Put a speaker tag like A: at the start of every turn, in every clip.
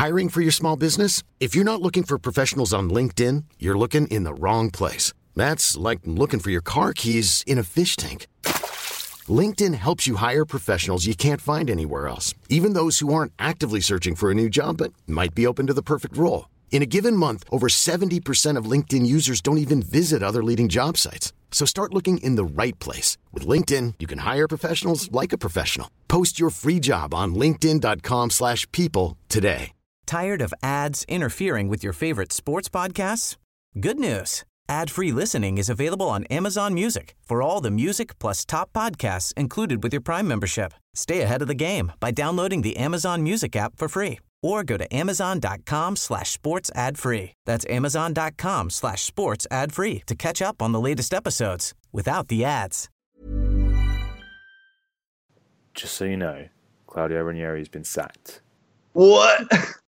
A: Hiring for your small business? If you're not looking for professionals on LinkedIn, you're looking in the wrong place. That's like looking for your car keys in a fish tank. LinkedIn helps you hire professionals you can't find anywhere else, even those who aren't actively searching for a new job but might be open to the perfect role. In a given month, over 70% of LinkedIn users don't even visit other leading job sites. So start looking in the right place. With LinkedIn, you can hire professionals like a professional. Post your free job on linkedin.com/people today.
B: Tired of ads interfering with your favorite sports podcasts? Good news. Ad-free listening is available on Amazon Music for all the music plus top podcasts included with your Prime membership. Stay ahead of the game by downloading the Amazon Music app for free or go to amazon.com/sports ad free. That's amazon.com/sports ad free to catch up on the latest episodes without the ads.
C: Just so you know, Claudio Ranieri has been sacked.
D: What?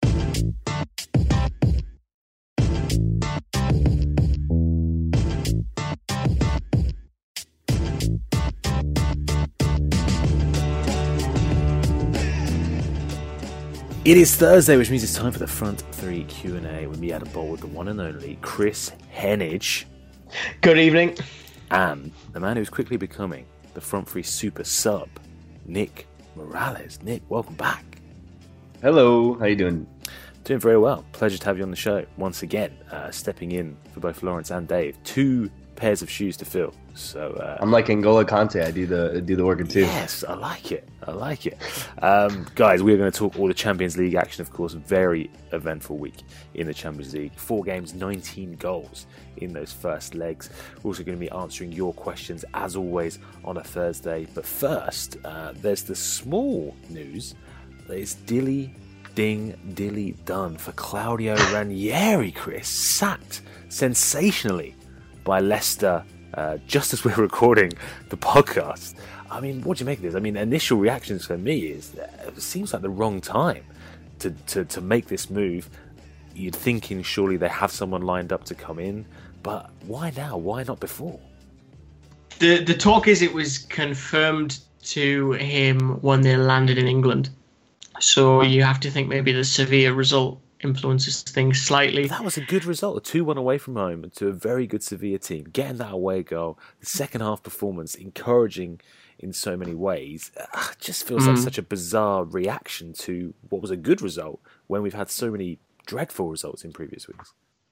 C: It is Thursday, which means it's time for the Front 3 Q&A with me, Adam Bowl, with the one and only Chris Henage.
D: Good evening.
C: And the man who's quickly becoming the Front 3 super sub, Nick Morales. Nick, welcome back.
D: Hello, how you doing?
C: Doing very well. Pleasure to have you on the show once again, stepping in for both Lawrence and Dave. 2 pairs of shoes to fill. So
D: I'm like N'Golo Kante. I do the work too.
C: Yes, I like it. Guys, we're going to talk all the Champions League action, of course. Very eventful week in the Champions League. 4 games, 19 goals in those first legs. We're also going to be answering your questions, as always, on a Thursday. But first, there's the small news. There's dilly done for Claudio Ranieri, Chris. Sacked sensationally by Leicester just as we're recording the podcast. I mean, what do you make of this? I mean, initial reactions for me is it seems like the wrong time to make this move. You'd thinking surely they have someone lined up to come in, but why now? Why not before?
E: The talk is it was confirmed to him when they landed in England. So you have to think maybe the Sevilla result influences things slightly.
C: That was a good result, a 2-1 away from home to a very good Sevilla team. Getting that away goal, the second half performance, encouraging in so many ways. Just feels like such a bizarre reaction to what was a good result when we've had so many dreadful results in previous weeks.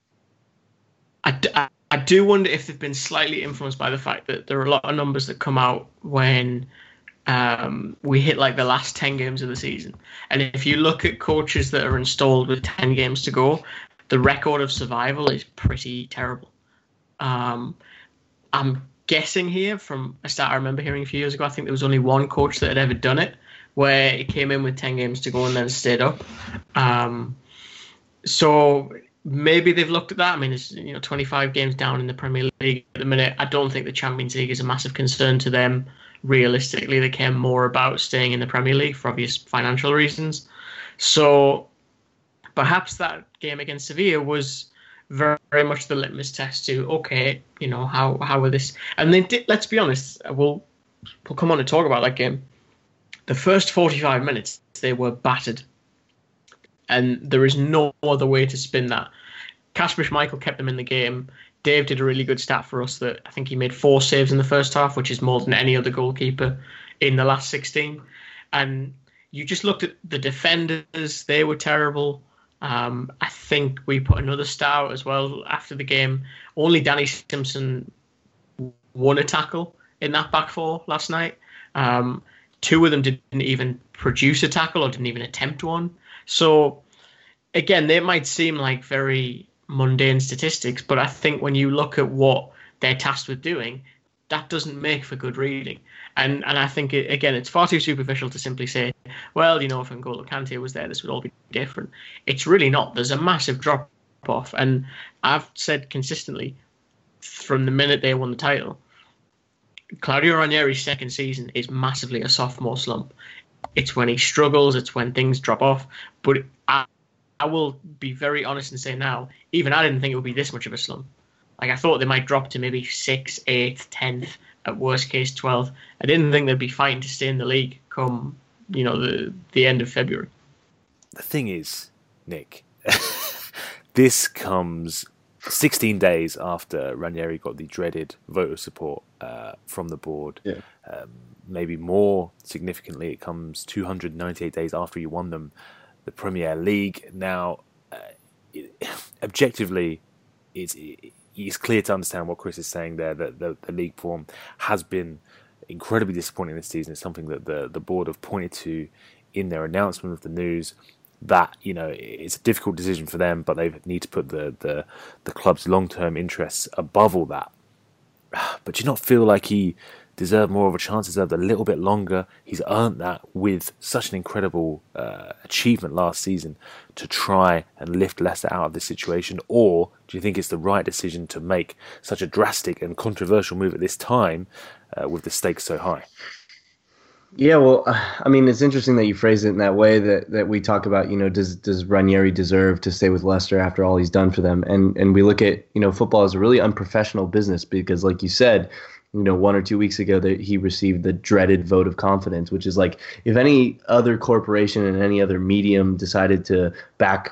E: I do wonder if they've been slightly influenced by the fact that there are a lot of numbers that come out when we hit like the last 10 games of the season. And if you look at coaches that are installed with 10 games to go, the record of survival is pretty terrible. I'm guessing here from a stat I remember hearing a few years ago, I think there was only one coach that had ever done it, where it came in with 10 games to go and then stayed up. So maybe they've looked at that. I mean, it's 25 games down in the Premier League at the minute. I don't think the Champions League is a massive concern to them. Realistically, they care more about staying in the Premier League for obvious financial reasons. So perhaps that game against Sevilla was very, very much the litmus test to, okay, how are this? And they did, let's be honest, we'll come on and talk about that game. The first 45 minutes, they were battered. And there is no other way to spin that. Kasper Schmeichel kept them in the game. Dave did a really good stat for us that I think he made 4 saves in the first half, which is more than any other goalkeeper in the last 16. And you just looked at the defenders, they were terrible. I think we put another stat out as well after the game. Only Danny Simpson won a tackle in that back 4 last night. 2 of them didn't even produce a tackle or didn't even attempt one. So, again, they might seem like very mundane statistics, but I think when you look at what they're tasked with doing, that doesn't make for good reading. And I think, it's far too superficial to simply say, well, if N'Golo Kante was there, this would all be different. It's really not. There's a massive drop-off. And I've said consistently, from the minute they won the title, Claudio Ranieri's second season is massively a sophomore slump. It's when he struggles, it's when things drop off. But I will be very honest and say now, even I didn't think it would be this much of a slump. Like, I thought they might drop to maybe 6th, 8th, 10th, at worst case 12th. I didn't think they'd be fighting to stay in the league come, the end of February.
C: The thing is, Nick, this comes 16 days after Ranieri got the dreaded vote of support from the board.
D: Yeah.
C: Maybe more significantly, it comes 298 days after he won them the Premier League. Now, objectively, it's clear to understand what Chris is saying there, that the league form has been incredibly disappointing this season. It's something that the board have pointed to in their announcement of the news, that, you know, it's a difficult decision for them, but they need to put the club's long-term interests above all that. But do you not feel like he deserved more of a chance, deserved a little bit longer? He's earned that with such an incredible achievement last season to try and lift Leicester out of this situation. Or do you think it's the right decision to make such a drastic and controversial move at this time with the stakes so high?
D: Yeah, well, I mean, it's interesting that you phrase it in that way, that we talk about, you know, does Ranieri deserve to stay with Leicester after all he's done for them? And we look at, you know, football as a really unprofessional business because, like you said, you know, 1 or 2 weeks ago that he received the dreaded vote of confidence, which is like if any other corporation and any other medium decided to back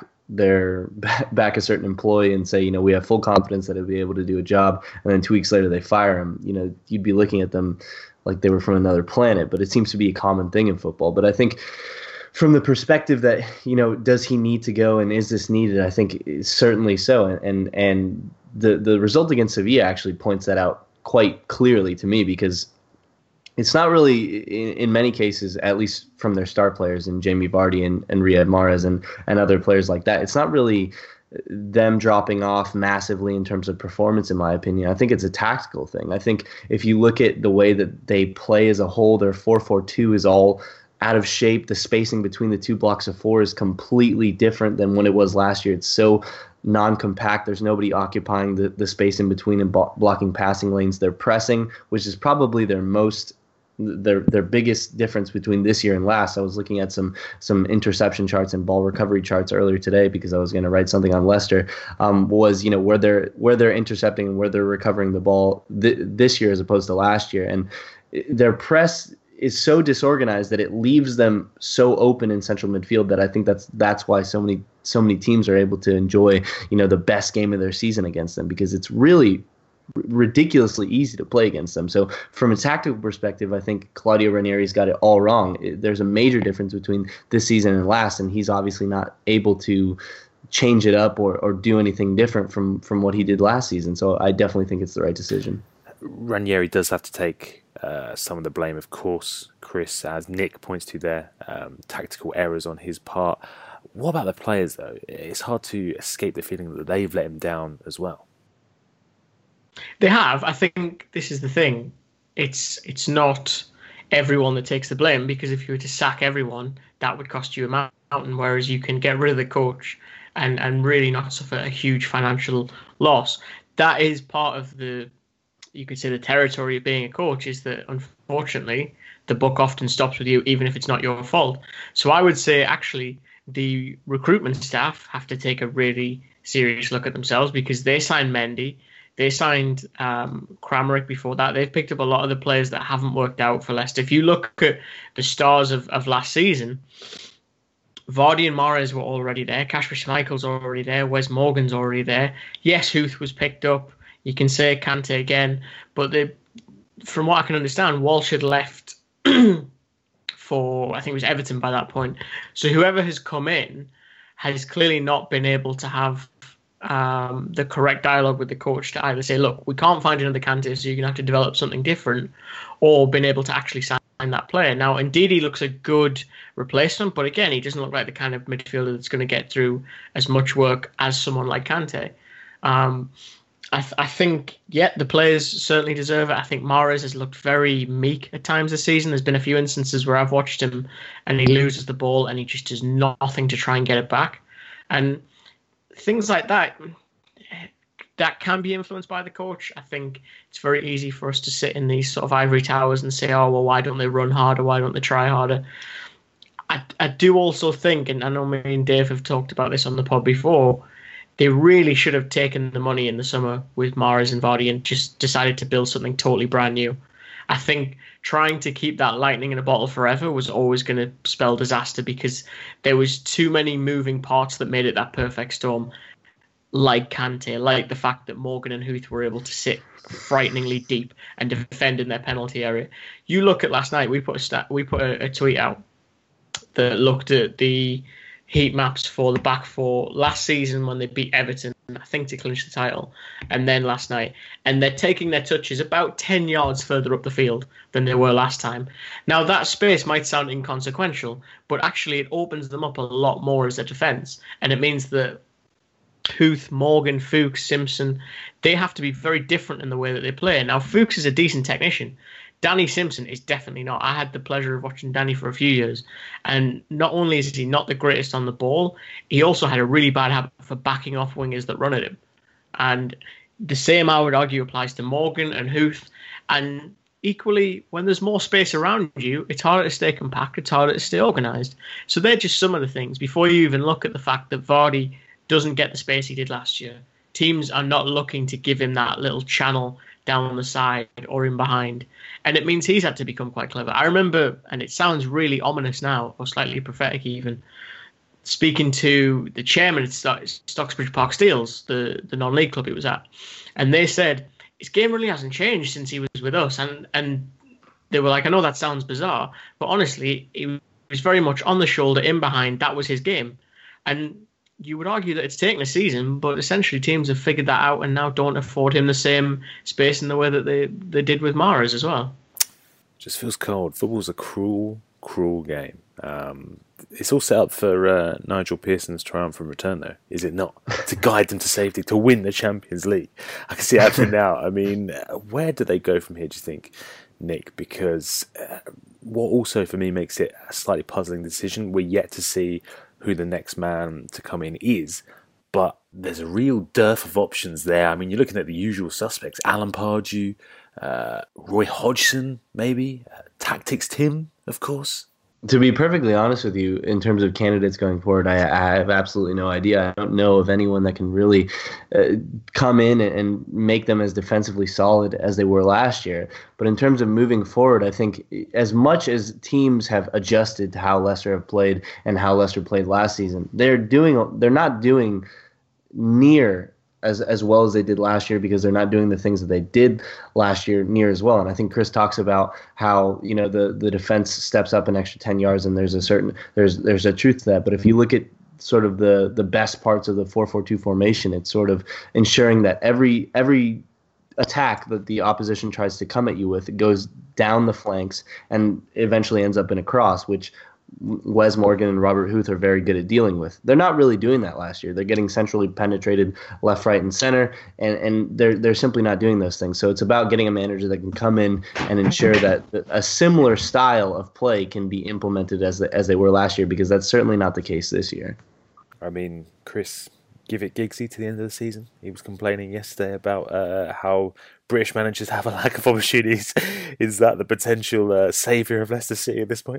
D: a certain employee and say, you know, we have full confidence that he'll be able to do a job, and then 2 weeks later they fire him, you know, you'd be looking at them like they were from another planet. But it seems to be a common thing in football. But I think from the perspective that, you know, does he need to go and is this needed? I think certainly so. And the result against Sevilla actually points that out quite clearly to me, because it's not really, in many cases, at least from their star players and Jamie Vardy and Riyad Mahrez and other players like that, it's not really them dropping off massively in terms of performance, in my opinion. I think it's a tactical thing. I think if you look at the way that they play as a whole, their 4-4-2 is all out of shape. The spacing between the two blocks of four is completely different than when it was last year. It's so non-compact. There's nobody occupying the space in between and blocking passing lanes. They're pressing, which is probably their biggest difference between this year and last. I was looking at some interception charts and ball recovery charts earlier today because I was going to write something on Leicester. Was, you know, where they're intercepting and where they're recovering the ball this year as opposed to last year, and their press is so disorganized that it leaves them so open in central midfield that I think that's why so many teams are able to enjoy, you know, the best game of their season against them, because it's really ridiculously easy to play against them. So from a tactical perspective, I think Claudio Ranieri's got it all wrong. There's a major difference between this season and last, and he's obviously not able to change it up or do anything different from what he did last season. So I definitely think it's the right decision.
C: Ranieri does have to take some of the blame, of course, Chris, as Nick points to there, tactical errors on his part. What about the players, though? It's hard to escape the feeling that they've let him down as well.
E: They have. I think this is the thing. It's not everyone that takes the blame, because if you were to sack everyone, that would cost you a mountain, whereas you can get rid of the coach and really not suffer a huge financial loss. That is part of you could say the territory of being a coach, is that unfortunately the buck often stops with you, even if it's not your fault. So I would say actually the recruitment staff have to take a really serious look at themselves, because they signed Mendy, they signed Kramaric before that. They've picked up a lot of the players that haven't worked out for Leicester. If you look at the stars of last season, Vardy and Mahrez were already there. Kasper Schmeichel's already there. Wes Morgan's already there. Yes, Huth was picked up. You can say Kante again, but from what I can understand, Walsh had left for, I think it was Everton by that point. So whoever has come in has clearly not been able to have the correct dialogue with the coach to either say, look, we can't find another Kante, so you're going to have to develop something different, or been able to actually sign that player. Now, indeed, he looks a good replacement, but again, he doesn't look like the kind of midfielder that's going to get through as much work as someone like Kante. I think, the players certainly deserve it. I think Mahrez has looked very meek at times this season. There's been a few instances where I've watched him and he loses the ball and he just does nothing to try and get it back. And things like that can be influenced by the coach. I think it's very easy for us to sit in these sort of ivory towers and say, oh, well, why don't they run harder? Why don't they try harder? I do also think, and I know me and Dave have talked about this on the pod before, they really should have taken the money in the summer with Mahrez and Vardy and just decided to build something totally brand new. I think trying to keep that lightning in a bottle forever was always going to spell disaster because there was too many moving parts that made it that perfect storm. Like Kante, like the fact that Morgan and Huth were able to sit frighteningly deep and defend in their penalty area. You look at last night. We put a tweet out that looked at the heat maps for the back four last season when they beat Everton, I think, to clinch the title, and then last night. And they're taking their touches about 10 yards further up the field than they were last time. Now, that space might sound inconsequential, but actually it opens them up a lot more as a defence. And it means that Huth, Morgan, Fuchs, Simpson, they have to be very different in the way that they play. Now, Fuchs is a decent technician. Danny Simpson is definitely not. I had the pleasure of watching Danny for a few years. And not only is he not the greatest on the ball, he also had a really bad habit for backing off wingers that run at him. And the same, I would argue, applies to Morgan and Huth. And equally, when there's more space around you, it's harder to stay compact, it's harder to stay organised. So they're just some of the things. Before you even look at the fact that Vardy doesn't get the space he did last year, teams are not looking to give him that little channel down the side or in behind. And it means he's had to become quite clever. I remember, and it sounds really ominous now, or slightly prophetic even, speaking to the chairman at Stocksbridge Park Steels, the non-league club he was at. And they said, his game really hasn't changed since he was with us. And they were like, I know that sounds bizarre, but honestly, he was very much on the shoulder, in behind. That was his game. And you would argue that it's taken a season, but essentially teams have figured that out and now don't afford him the same space in the way that they did with Mahrez as well.
C: Just feels cold. Football's a cruel, cruel game. It's all set up for Nigel Pearson's triumphant return, though, is it not? To guide them to safety, to win the Champions League. I can see it happening now. I mean, where do they go from here, do you think, Nick? Because what also, for me, makes it a slightly puzzling decision, we're yet to see who the next man to come in is, but there's a real dearth of options there. I mean, you're looking at the usual suspects: Alan Pardew, Roy Hodgson, maybe, Tactics Tim, of course.
D: To be perfectly honest with you, in terms of candidates going forward, I have absolutely no idea. I don't know of anyone that can really come in and make them as defensively solid as they were last year. But in terms of moving forward, I think as much as teams have adjusted to how Leicester have played and how Leicester played last season, they're not doing near as well as they did last year, because they're not doing the things that they did last year near as well. And I think Chris talks about how, you know, the defense steps up an extra 10 yards, and there's a truth to that. But if you look at sort of the best parts of the 4-4-2 formation, it's sort of ensuring that every attack that the opposition tries to come at you with, it goes down the flanks and eventually ends up in a cross, which Wes Morgan and Robert Huth are very good at dealing with. They're not really doing that last year. They're getting centrally penetrated left, right, and center, and they're simply not doing those things. So it's about getting a manager that can come in and ensure that a similar style of play can be implemented as they were last year, because that's certainly not the case this year.
C: I mean, Chris, give it Giggsy to the end of the season. He was complaining yesterday about how British managers have a lack of opportunities. Is that the potential saviour of Leicester City at this point?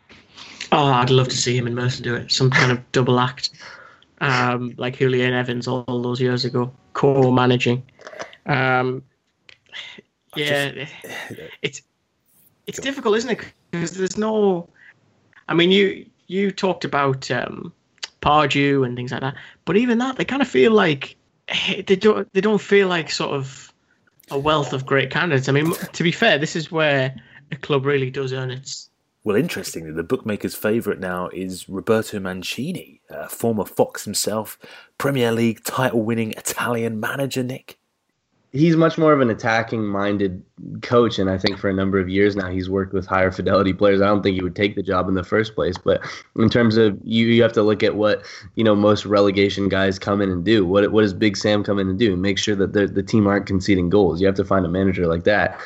E: Oh, I'd love to see him and Merson do it. Some kind of double act, like Julian Evans all those years ago, co-managing. It's difficult, isn't it? Because there's no. I mean, you talked about Pardew and things like that, but even that, they kind of feel like they don't feel like sort of a wealth of great candidates. I mean, to be fair, this is where a club really does earn its.
C: Well, interestingly, the bookmaker's favourite now is Roberto Mancini, former Fox himself, Premier League title-winning Italian manager, Nick.
D: He's much more of an attacking-minded coach, and I think for a number of years now he's worked with higher fidelity players. I don't think he would take the job in the first place, but in terms of you have to look at what most relegation guys come in and do. What does Big Sam come in and do? Make sure that the team aren't conceding goals. You have to find a manager like that.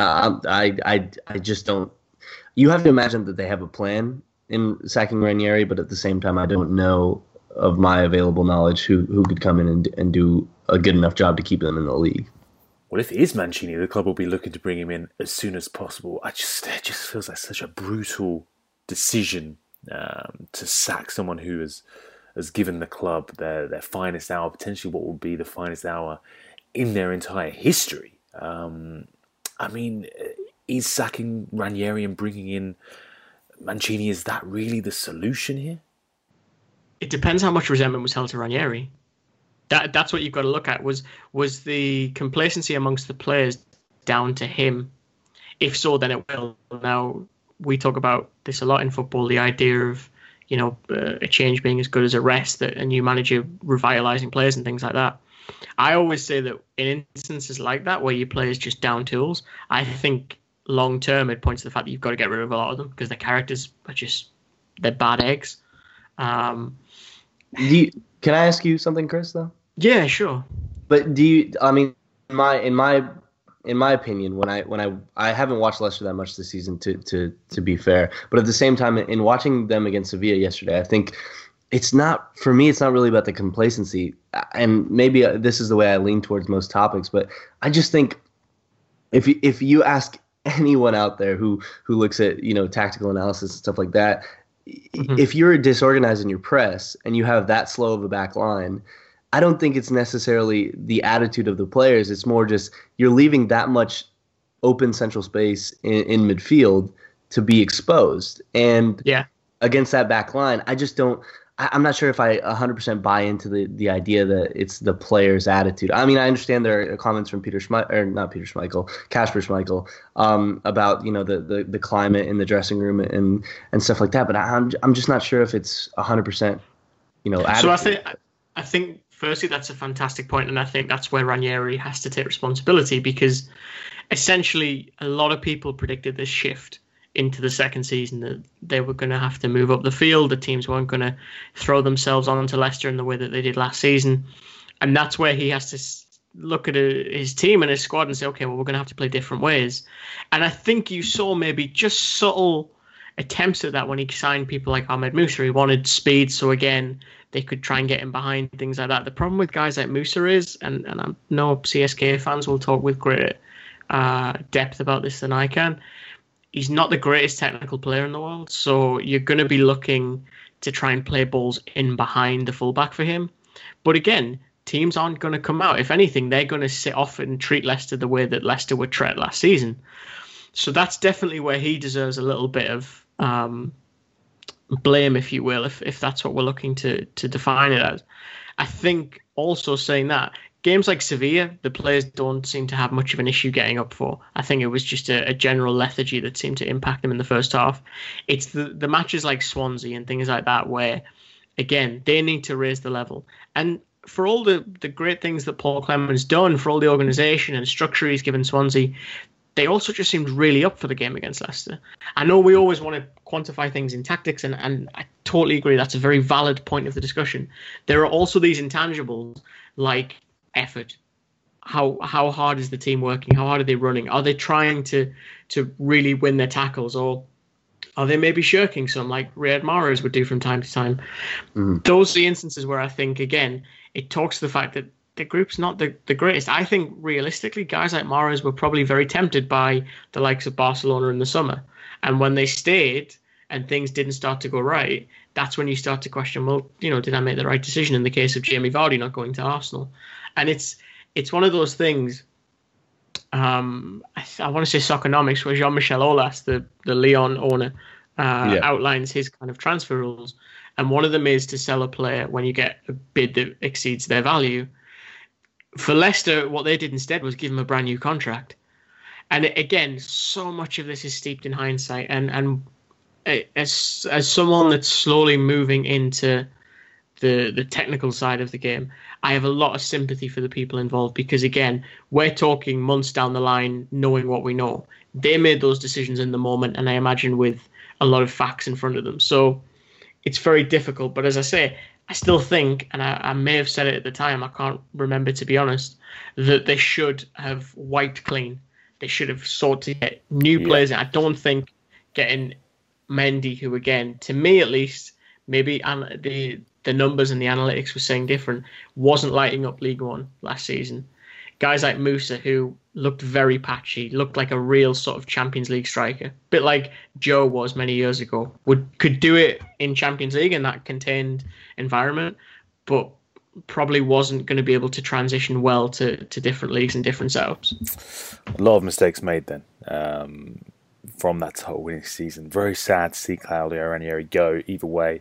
D: I just don't. You have to imagine that they have a plan in sacking Ranieri, but at the same time, I don't know of my available knowledge who could come in and do a good enough job to keep them in the league.
C: Well, if it is Mancini, the club will be looking to bring him in as soon as possible. It just feels like such a brutal decision to sack someone who has given the club their finest hour, potentially what will be the finest hour in their entire history. I mean, is sacking Ranieri and bringing in Mancini, is that really the solution here?
E: It depends how much resentment was held to Ranieri. That's what you've got to look at. Was the complacency amongst the players down to him? If so, then it will. Now, we talk about this a lot in football, the idea of, a change being as good as a rest, that a new manager revitalizing players and things like that. I always say that in instances like that, where your players just down tools, I think long term it points to the fact that you've got to get rid of a lot of them because their characters are they're bad eggs.
D: Can I ask you something, Chris, though?
E: Yeah, sure.
D: But in my opinion, when I haven't watched Leicester that much this season to be fair, but at the same time, in watching them against Sevilla yesterday, I think it's not really about the complacency, and maybe this is the way I lean towards most topics, but I just think if you ask anyone out there who looks at tactical analysis and stuff like that, if you're disorganized in your press and you have that slow of a back line, I don't think it's necessarily the attitude of the players. It's more just you're leaving that much open central space in midfield to be exposed. And against that back line, I'm not sure if I 100% buy into the idea that it's the player's attitude. I mean, I understand there are comments from Kasper Schmeichel, about the climate in the dressing room and stuff like that. But I'm just not sure if it's 100% attitude.
E: So I think firstly that's a fantastic point, and I think that's where Ranieri has to take responsibility, because essentially a lot of people predicted this shift into the second season, that they were going to have to move up the field. The teams weren't going to throw themselves onto Leicester in the way that they did last season. And that's where he has to look at his team and his squad and say, okay, well, we're going to have to play different ways. And I think you saw maybe just subtle attempts at that when he signed people like Ahmed Musa. He wanted speed, so again, they could try and get him behind, things like that. The problem with guys like Musa is, and I know CSK fans will talk with greater depth about this than I can, he's not the greatest technical player in the world, so you're going to be looking to try and play balls in behind the fullback for him. But again, teams aren't going to come out. If anything, they're going to sit off and treat Leicester the way that Leicester were treated last season. So that's definitely where he deserves a little bit of blame, if you will, if that's what we're looking to define it as. I think also saying that, games like Sevilla, the players don't seem to have much of an issue getting up for. I think it was just a general lethargy that seemed to impact them in the first half. It's the matches like Swansea and things like that where, again, they need to raise the level. And for all the great things that Paul Clement's done, for all the organisation and structure he's given Swansea, they also just seemed really up for the game against Leicester. I know we always want to quantify things in tactics, and I totally agree. That's a very valid point of the discussion. There are also these intangibles like effort. How hard is the team working? How hard are they running? Are they trying to really win their tackles, or are they maybe shirking some like Riyad Mahrez would do from time to time? Those are the instances where I think, again, it talks to the fact that the group's not the greatest. I think realistically, guys like Mahrez were probably very tempted by the likes of Barcelona in the summer. And when they stayed and things didn't start to go right, that's when you start to question, well, did I make the right decision in the case of Jamie Vardy not going to Arsenal? And it's one of those things, I want to say Soccernomics, where Jean-Michel Aulas, the Lyon owner, outlines his kind of transfer rules. And one of them is to sell a player when you get a bid that exceeds their value. For Leicester, what they did instead was give him a brand new contract. And again, so much of this is steeped in hindsight. And as someone that's slowly moving into the technical side of the game, I have a lot of sympathy for the people involved, because again, we're talking months down the line, knowing what we know. They made those decisions in the moment, and I imagine with a lot of facts in front of them. So it's very difficult. But as I say, I still think, and I may have said it at the time, I can't remember to be honest, that they should have wiped clean. They should have sought to get new players. I don't think getting Mendy, who again, to me at least, maybe the numbers and the analytics were saying different, wasn't lighting up League One last season. Guys like Musa, who looked very patchy, looked like a real sort of Champions League striker, a bit like Joe was many years ago, could do it in Champions League in that contained environment, but probably wasn't going to be able to transition well to different leagues and different setups.
C: A lot of mistakes made then from that title winning season. Very sad to see Claudio Ranieri go either way.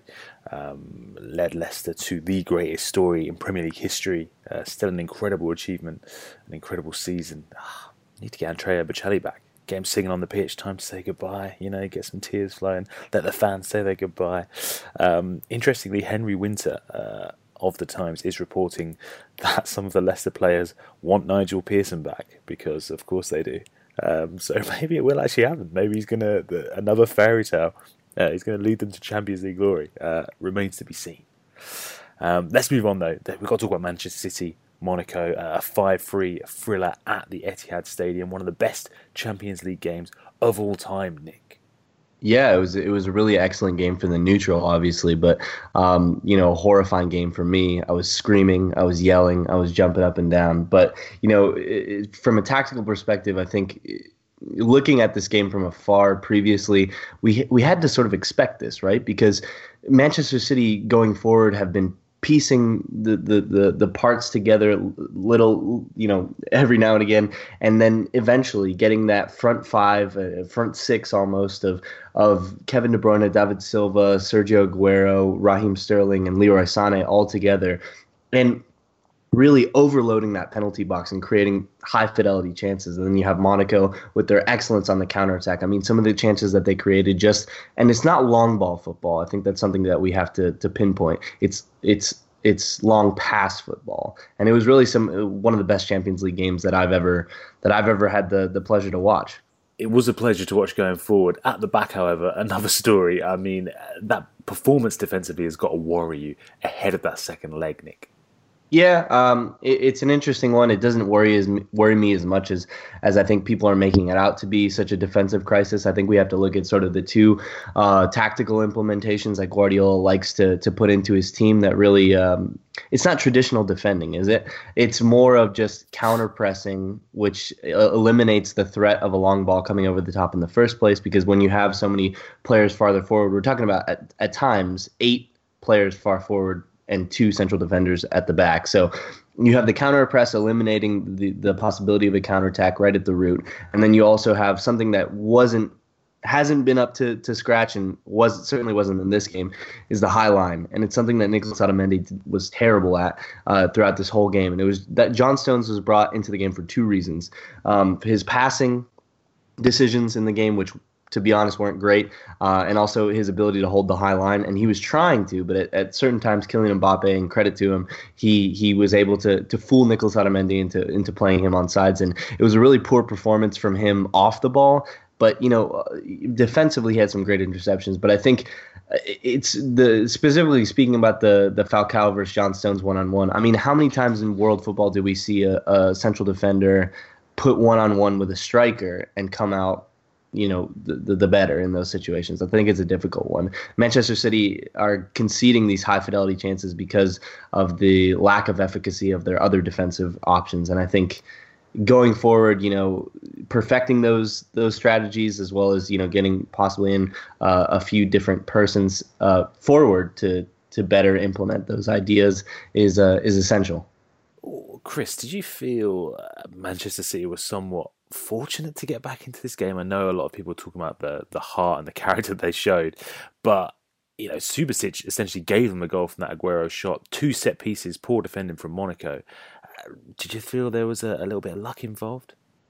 C: Led Leicester to the greatest story in Premier League history. Still an incredible achievement, an incredible season. Need to get Andrea Bocelli back. Get him singing on the pitch. Time to say goodbye. Get some tears flowing. Let the fans say their goodbye. Interestingly, Henry Winter of the Times is reporting that some of the Leicester players want Nigel Pearson back because, of course, they do. So maybe it will actually happen. Maybe he's another fairy tale. He's going to lead them to Champions League glory. Remains to be seen. Let's move on though. We've got to talk about Manchester City, Monaco, a 5-3 thriller at the Etihad Stadium. One of the best Champions League games of all time, Nick.
D: Yeah, it was a really excellent game for the neutral, obviously, but a horrifying game for me. I was screaming, I was yelling, I was jumping up and down. But from a tactical perspective, I think looking at this game from afar previously, we had to sort of expect this, right? Because Manchester City going forward have been piecing the parts together little, every now and again, and then eventually getting that front five, front six almost of Kevin De Bruyne, David Silva, Sergio Aguero, Raheem Sterling, and Leroy Sané all together, and really overloading that penalty box and creating high-fidelity chances. And then you have Monaco with their excellence on the counterattack. I mean, some of the chances that they created and it's not long ball football. I think that's something that we have to pinpoint. It's long pass football. And it was really one of the best Champions League games that I've ever had the pleasure to watch.
C: It was a pleasure to watch going forward. At the back, however, another story. I mean, that performance defensively has got to worry you ahead of that second leg, Nick.
D: Yeah, it's an interesting one. It doesn't worry me as much as I think people are making it out to be such a defensive crisis. I think we have to look at sort of the two tactical implementations that Guardiola likes to put into his team that really it's not traditional defending, is it? It's more of just counter pressing, which eliminates the threat of a long ball coming over the top in the first place, because when you have so many players farther forward, we're talking about at times 8 players far forward and 2 central defenders at the back. So you have the counter press eliminating the possibility of a counterattack right at the root. And then you also have something that hasn't been up to scratch and certainly wasn't in this game, is the high line. And it's something that Nicolas Otamendi was terrible at throughout this whole game. And it was that John Stones was brought into the game for 2 reasons. His passing decisions in the game, which to be honest, weren't great, and also his ability to hold the high line. And he was trying to, but at certain times, Kylian Mbappe, and credit to him, he was able to fool Nicolas Otamendi into playing him on sides. And it was a really poor performance from him off the ball. But, defensively, he had some great interceptions. But I think specifically speaking about the Falcao versus John Stones one-on-one, I mean, how many times in world football do we see a central defender put one-on-one with a striker and come out the better in those situations? I think it's a difficult one. Manchester City are conceding these high fidelity chances because of the lack of efficacy of their other defensive options. And I think going forward, perfecting those strategies, as well as, getting possibly in a few different persons forward to better implement those ideas is essential.
C: Chris, did you feel Manchester City was somewhat fortunate to get back into this game? I know a lot of people are talking about the heart and the character they showed, but Subasic essentially gave them a goal from that Aguero shot, 2 set pieces, poor defending from Monaco. Did you feel there was a little bit of luck involved?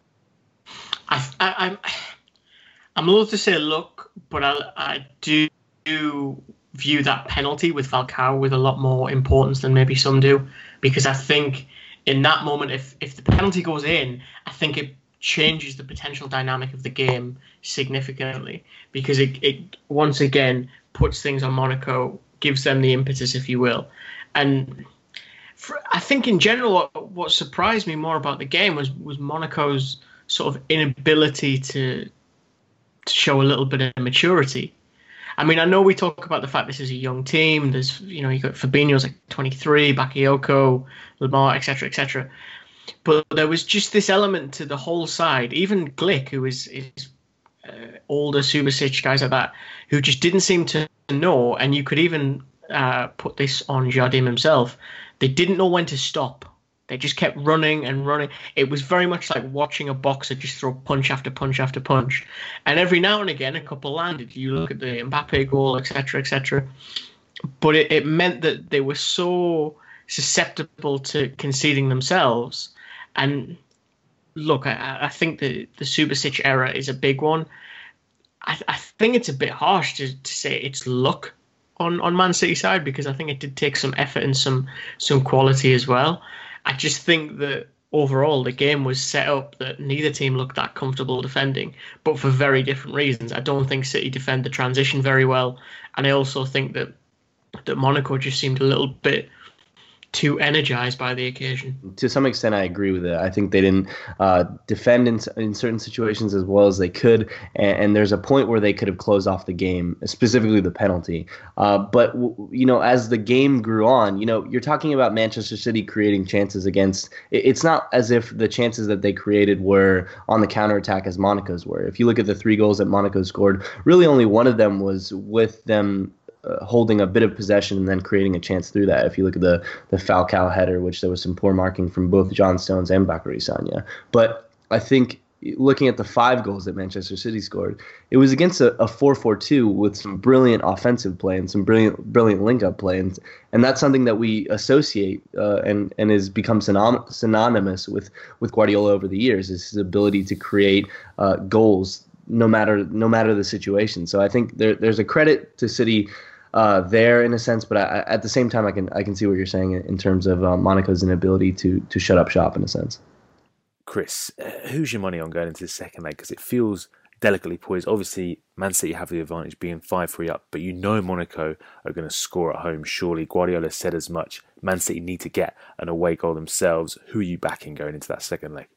E: I'm loath to say luck, but I do view that penalty with Falcao with a lot more importance than maybe some do, because I think in that moment, if the penalty goes in, I think it changes the potential dynamic of the game significantly, because it once again puts things on Monaco, gives them the impetus, if you will. And I think in general, what surprised me more about the game was Monaco's sort of inability to show a little bit of maturity. I mean, I know we talk about the fact this is a young team. There's, you got Fabinho's like 23, Bakayoko, Lamar, etc., etc. But there was just this element to the whole side. Even Glick, who is older, Subasic, guys like that, who just didn't seem to know. And you could even put this on Jardim himself, they didn't know when to stop. They just kept running and running. It was very much like watching a boxer just throw punch after punch after punch. And every now and again, a couple landed. You look at the Mbappe goal, etc., etc. But it meant that they were so susceptible to conceding themselves. And look, I think the Subasic era is a big one. I think it's a bit harsh to say it's luck on Man City side, because I think it did take some effort and some quality as well. I just think that overall the game was set up that neither team looked that comfortable defending, but for very different reasons. I don't think City defend the transition very well, and I also think that Monaco just seemed a little bit too energized by the occasion.
D: To some extent, I agree with it. I think they didn't defend in certain situations as well as they could, and there's a point where they could have closed off the game, specifically the penalty. But as the game grew on, you're talking about Manchester City creating chances against. It's not as if the chances that they created were on the counterattack as Monaco's were. If you look at the 3 goals that Monaco scored, really only one of them was with them holding a bit of possession and then creating a chance through that. If you look at the Falcao header, which there was some poor marking from both John Stones and Bacary Sagna. But I think looking at the 5 goals that Manchester City scored, it was against a 4-4-2 with some brilliant offensive play and some brilliant link-up play. And that's something that we associate and has become synonymous with Guardiola over the years, is his ability to create goals no matter the situation. So I think there's a credit to City there in a sense, but at the same time, I can see what you're saying in terms of Monaco's inability to shut up shop in a sense.
C: Chris, who's your money on going into the second leg? Because it feels delicately poised. Obviously, Man City have the advantage being 5-3 up, but Monaco are going to score at home. Surely Guardiola said as much. Man City need to get an away goal themselves. Who are you backing going into that second leg?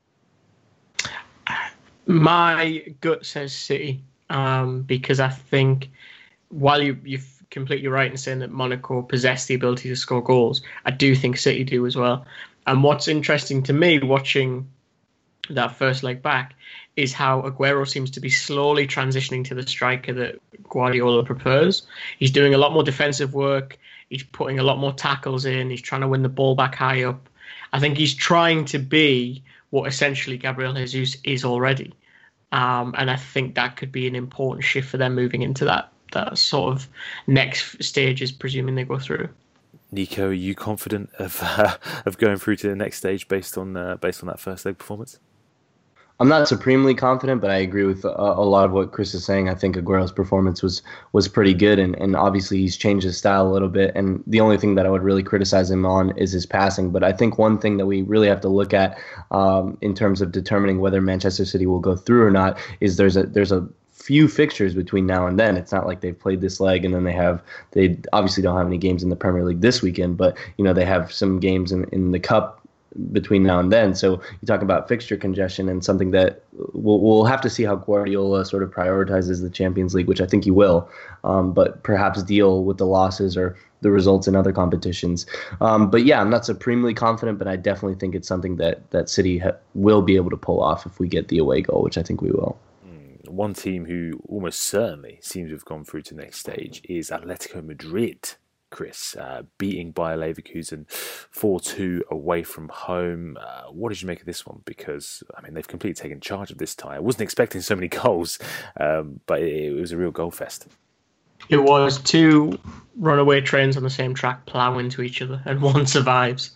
E: My gut says City, because I think while you're completely right in saying that Monaco possess the ability to score goals, I do think City do as well. And what's interesting to me watching that first leg back is how Aguero seems to be slowly transitioning to the striker that Guardiola prefers. He's doing a lot more defensive work. He's putting a lot more tackles in. He's trying to win the ball back high up. I think he's trying to be what essentially Gabriel Jesus is already. And I think that could be an important shift for them moving into that sort of next stages, presuming they go through.
C: Nico, are you confident of going through to the next stage based on that first leg performance?
D: I'm not supremely confident, but I agree with a lot of what Chris is saying. I think Aguero's performance was pretty good, and obviously he's changed his style a little bit. And the only thing that I would really criticize him on is his passing. But I think one thing that we really have to look at in terms of determining whether Manchester City will go through or not is there's a few fixtures between now and then. It's not like they've played this leg and then they obviously don't have any games in the Premier League this weekend, but they have some games in the Cup between now and then. So you talk about fixture congestion, and something that we'll have to see how Guardiola sort of prioritizes the Champions League, which I think he will, but perhaps deal with the losses or the results in other competitions. But yeah, I'm not supremely confident, but I definitely think it's something that City will be able to pull off if we get the away goal, which I think we will.
C: One team who almost certainly seems to have gone through to the next stage is Atletico Madrid. Chris, beating Bayer Leverkusen 4-2 away from home. What did you make of this one? Because, they've completely taken charge of this tie. I wasn't expecting so many goals, but it was a real goal fest.
E: It was 2 runaway trains on the same track plough into each other, and one survives.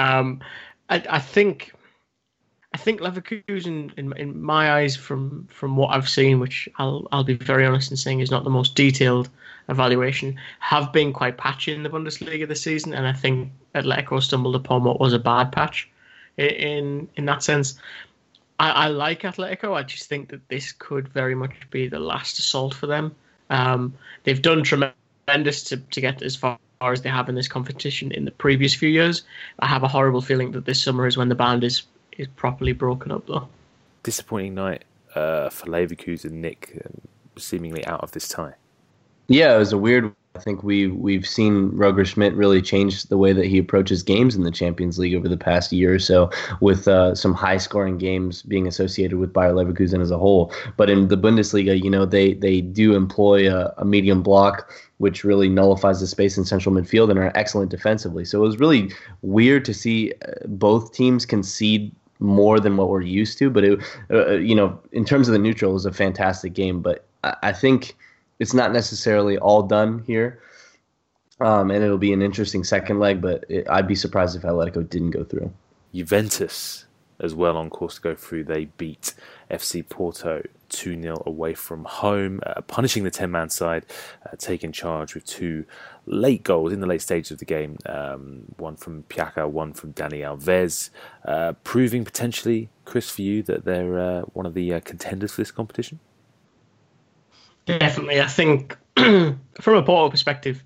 E: I think Leverkusen, in my eyes, from what I've seen, which I'll be very honest in saying is not the most detailed evaluation, have been quite patchy in the Bundesliga this season, and I think Atletico stumbled upon what was a bad patch in that sense. I like Atletico. I just think that this could very much be the last assault for them. They've done tremendous to get as far as they have in this competition in the previous few years. I have a horrible feeling that this summer is when the band is properly broken up, though.
C: Disappointing night for Leverkusen, Nick, seemingly out of this tie.
D: Yeah, it was a weird I think we've seen Roger Schmidt really change the way that he approaches games in the Champions League over the past year or so, with some high-scoring games being associated with Bayer Leverkusen as a whole. But in the Bundesliga, they do employ a medium block, which really nullifies the space in central midfield and are excellent defensively. So it was really weird to see both teams concede more than what we're used to. But in terms of the neutral, it was a fantastic game. But I think it's not necessarily all done here, and it'll be an interesting second leg, but I'd be surprised if Atletico didn't go through.
C: Juventus as well on course to go through. They beat FC Porto 2-0 away from home, punishing the 10-man side, taking charge with 2 late goals in the late stages of the game, one from Piaka, one from Dani Alves, proving potentially, Chris, for you, that they're one of the contenders for this competition?
E: Definitely. I think from a Porto perspective,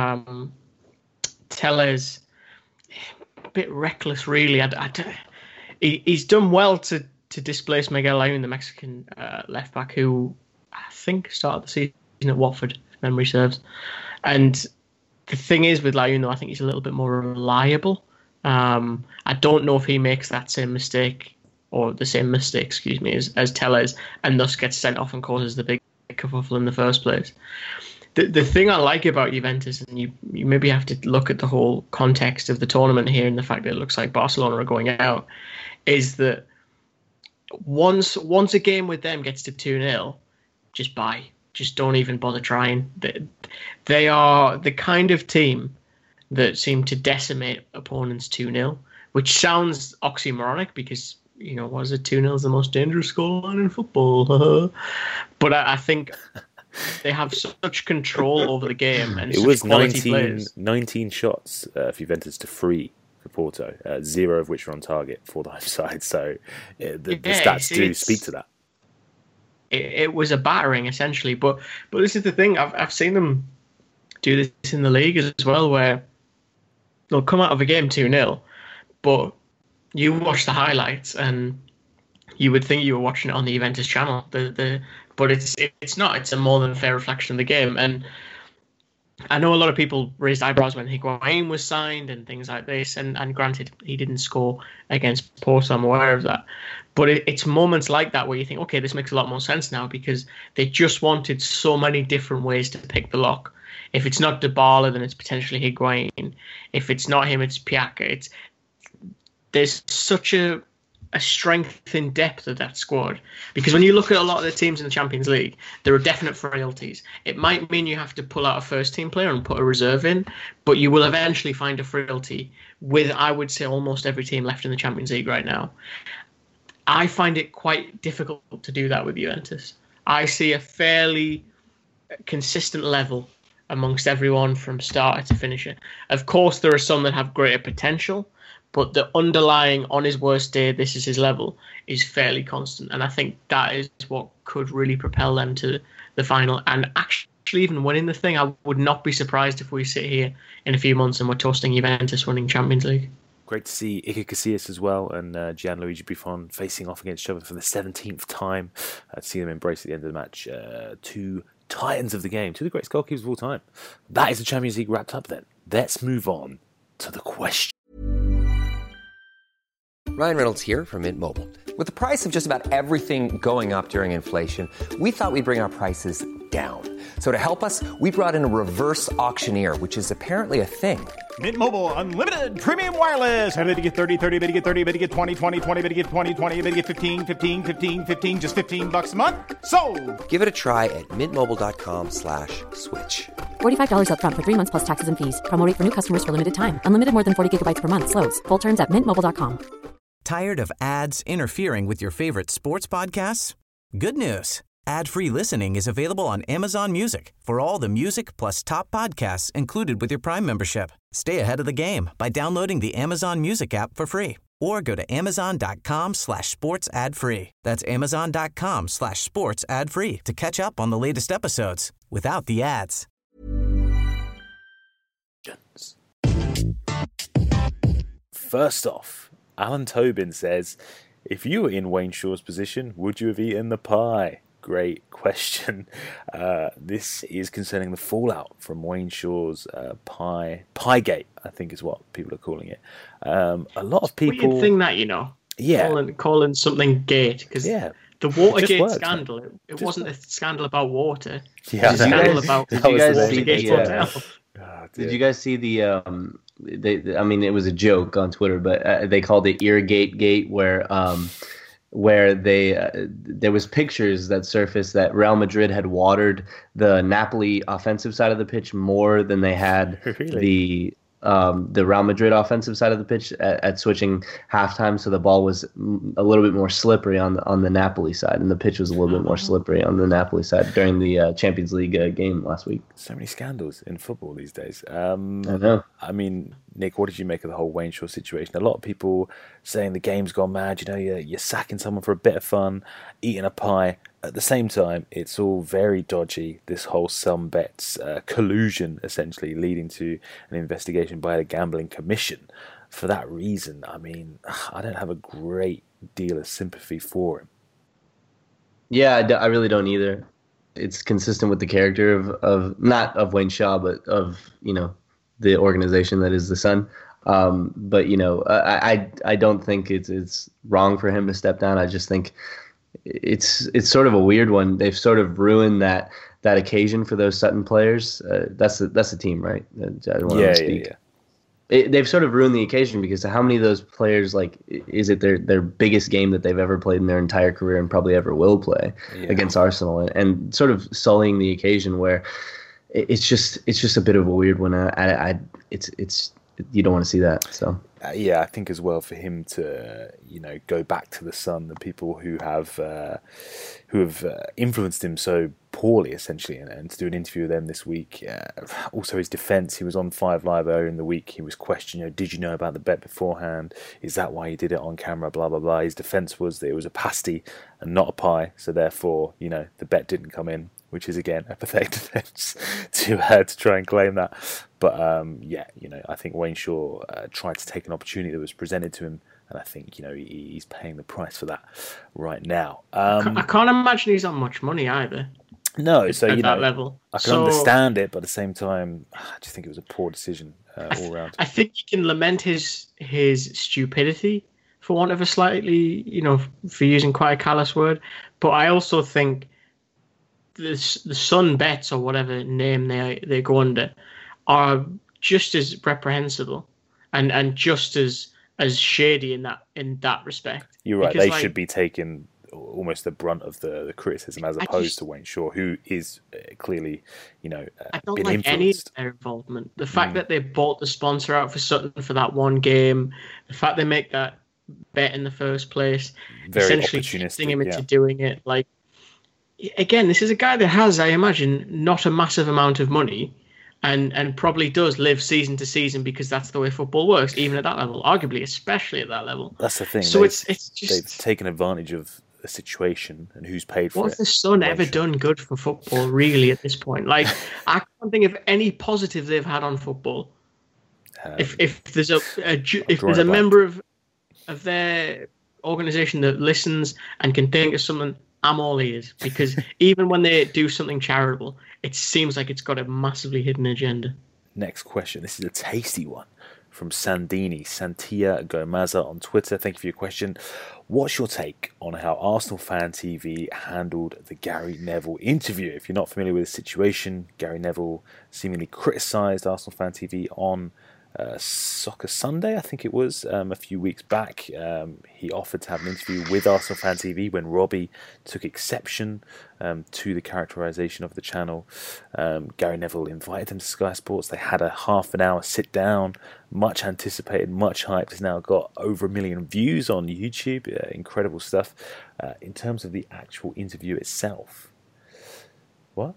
E: Tellez, a bit reckless, really. He's done well to displace Miguel Layún, the Mexican left back, who I think started the season at Watford, if memory serves. And the thing is with Layún, though, I think he's a little bit more reliable. I don't know if he makes that same mistake, or the same mistake, excuse me, as Tellez, and thus gets sent off and causes the big kerfuffle in the first place. The thing I like about Juventus, and you maybe have to look at the whole context of the tournament here and the fact that it looks like Barcelona are going out, is that once a game with them gets to 2-0, just don't even bother trying. They are the kind of team that seem to decimate opponents 2-0, which sounds oxymoronic because, what is it? 2-0 is the most dangerous scoreline in football. But I think they have such control over the game. And it was
C: 19 shots for Juventus to 3 for Porto, 0 of which were on target for the home side. So the stats do speak to that.
E: It was a battering, essentially. But this is the thing. I've seen them do this in the league as well, where they'll come out of a game 2-0, but you watch the highlights and you would think you were watching it on the Juventus channel. But it's not. It's a more than fair reflection of the game. And I know a lot of people raised eyebrows when Higuain was signed and things like this. And granted, he didn't score against Porto. I'm aware of that. But it's moments like that where you think, okay, this makes a lot more sense now, because they just wanted so many different ways to pick the lock. If it's not Dybala, then it's potentially Higuain. If it's not him, it's Piaka. There's such a strength in depth of that squad, because when you look at a lot of the teams in the Champions League, there are definite frailties. It might mean you have to pull out a first team player and put a reserve in, but you will eventually find a frailty with, I would say, almost every team left in the Champions League right now. I find it quite difficult to do that with Juventus. I see a fairly consistent level amongst everyone from starter to finisher. Of course, there are some that have greater potential, but the underlying, on his worst day, this is his level, is fairly constant. And I think that is what could really propel them to the final. And actually, even winning the thing, I would not be surprised if we sit here in a few months and we're toasting Juventus winning Champions League.
C: Great to see Iker Casillas as well and Gianluigi Buffon facing off against each other for the 17th time. To see them embrace at the end of the match. 2 titans of the game, 2 of the greatest goalkeepers of all time. That is the Champions League wrapped up then. Let's move on to the question.
F: Ryan Reynolds here from Mint Mobile. With the price of just about everything going up during inflation, we thought we'd bring our prices down. So to help us, we brought in a reverse auctioneer, which is apparently a thing.
G: Mint Mobile Unlimited Premium Wireless. How to get 30, 30, bit to get 30, bit to get 20, 20, 20, bit to get 20, 20, bit to get 15, 15, 15, 15, just $15 a month? Sold!
F: Give it a try at mintmobile.com/switch.
H: $45 up front for 3 months plus taxes and fees. Promo rate for new customers for limited time. Unlimited more than 40 gigabytes per month. Slows full terms at mintmobile.com.
B: Tired of ads interfering with your favorite sports podcasts? Good news. Ad-free listening is available on Amazon Music for all the music plus top podcasts included with your Prime membership. Stay ahead of the game by downloading the Amazon Music app for free or go to amazon.com/sports ad free. That's amazon.com/sports ad free to catch up on the latest episodes without the ads.
C: First off, Alan Tobin says, if you were in Wayne Shaw's position, would you have eaten the pie? great question. This is concerning the fallout from Wayne Shaw's Piegate, I think is what people are calling it. A lot of people...
E: Weird thing that, calling something gate, because the Watergate scandal, it wasn't a scandal about water.
C: Yeah,
E: it was a scandal about...
D: Did you guys see the... it was a joke on Twitter, but they called it Irrigate Gate, where there was pictures that surfaced that Real Madrid had watered the Napoli offensive side of the pitch more than they had the Real Madrid offensive side of the pitch at switching halftime, so the ball was a little bit more slippery on the Napoli side, and the pitch was a little bit more slippery on the Napoli side during the Champions League game last week.
C: So many scandals in football these days.
D: I know.
C: I mean, Nick, what did you make of the whole Wayne Shaw situation? A lot of people saying the game's gone mad. You're sacking someone for a bit of fun, eating a pie. At the same time, it's all very dodgy, this whole Sunbets collusion, essentially, leading to an investigation by the Gambling Commission. For that reason, I mean, I don't have a great deal of sympathy for him.
D: Yeah, I really don't either. It's consistent with the character of not of Wayne Shaw, but of, the organization that is the Sun. But, I don't think it's wrong for him to step down. I just think it's sort of a weird one. They've sort of ruined that occasion for those Sutton players. That's the team, right? I don't want to speak. They've sort of ruined the occasion, because how many of those players, is it their biggest game that they've ever played in their entire career and probably ever will play against Arsenal, and sort of sullying the occasion, where it's just a bit of a weird one. It's you don't want to see that. So
C: I think as well, for him to go back to the Sun, the people who have influenced him so poorly, essentially, and to do an interview with them this week. Also, his defence, he was on 5 Live earlier in the week. He was questioned, did you know about the bet beforehand? Is that why you did it on camera? Blah, blah, blah. His defence was that it was a pasty and not a pie, so therefore, the bet didn't come in, which is, again, a pathetic defence to try and claim that. But, I think Wayne Shaw tried to take an opportunity that was presented to him, and I think, he's paying the price for that right now.
E: I can't imagine he's on much money either.
C: No, so,
E: at that level.
C: I can understand it, but at the same time, I just think it was a poor decision all around.
E: I think you can lament his stupidity, for want of a slightly, for using quite a callous word, but I also think the Sun Bets, or whatever name they go under, are just as reprehensible and just as shady in that respect.
C: You're right. Because, they should be taking almost the brunt of the criticism, as opposed to Wayne Shaw, who is clearly,
E: I don't
C: been
E: like
C: influenced.
E: Any of their involvement. The fact that they bought the sponsor out for Sutton for that one game, the fact they make that bet in the first place,
C: very
E: essentially
C: opportunistic,
E: him into doing it. Again, this is a guy that has, I imagine, not a massive amount of money, and probably does live season to season, because that's the way football works, even at that level, arguably, especially at that level.
C: That's the thing.
E: So it's just,
C: they've taken advantage of the situation and who's paid for it.
E: What has the Sun ever done good for football, really, at this point? I can't think of any positive they've had on football. If there's a member of their organisation that listens and can think of something, I'm all ears, because even when they do something charitable, it seems like it's got a massively hidden agenda.
C: Next question. This is a tasty one from Sandini, Santia Gomaza on Twitter. Thank you for your question. What's your take on how Arsenal Fan TV handled the Gary Neville interview? If you're not familiar with the situation, Gary Neville seemingly criticised Arsenal Fan TV on Soccer Sunday, I think it was, a few weeks back. He offered to have an interview with Arsenal Fan TV when Robbie took exception to the characterisation of the channel. Gary Neville invited him to Sky Sports. They had a half an hour sit down, much anticipated, much hyped. It's now got over 1 million views on YouTube. Incredible stuff. In terms of the actual interview itself, what?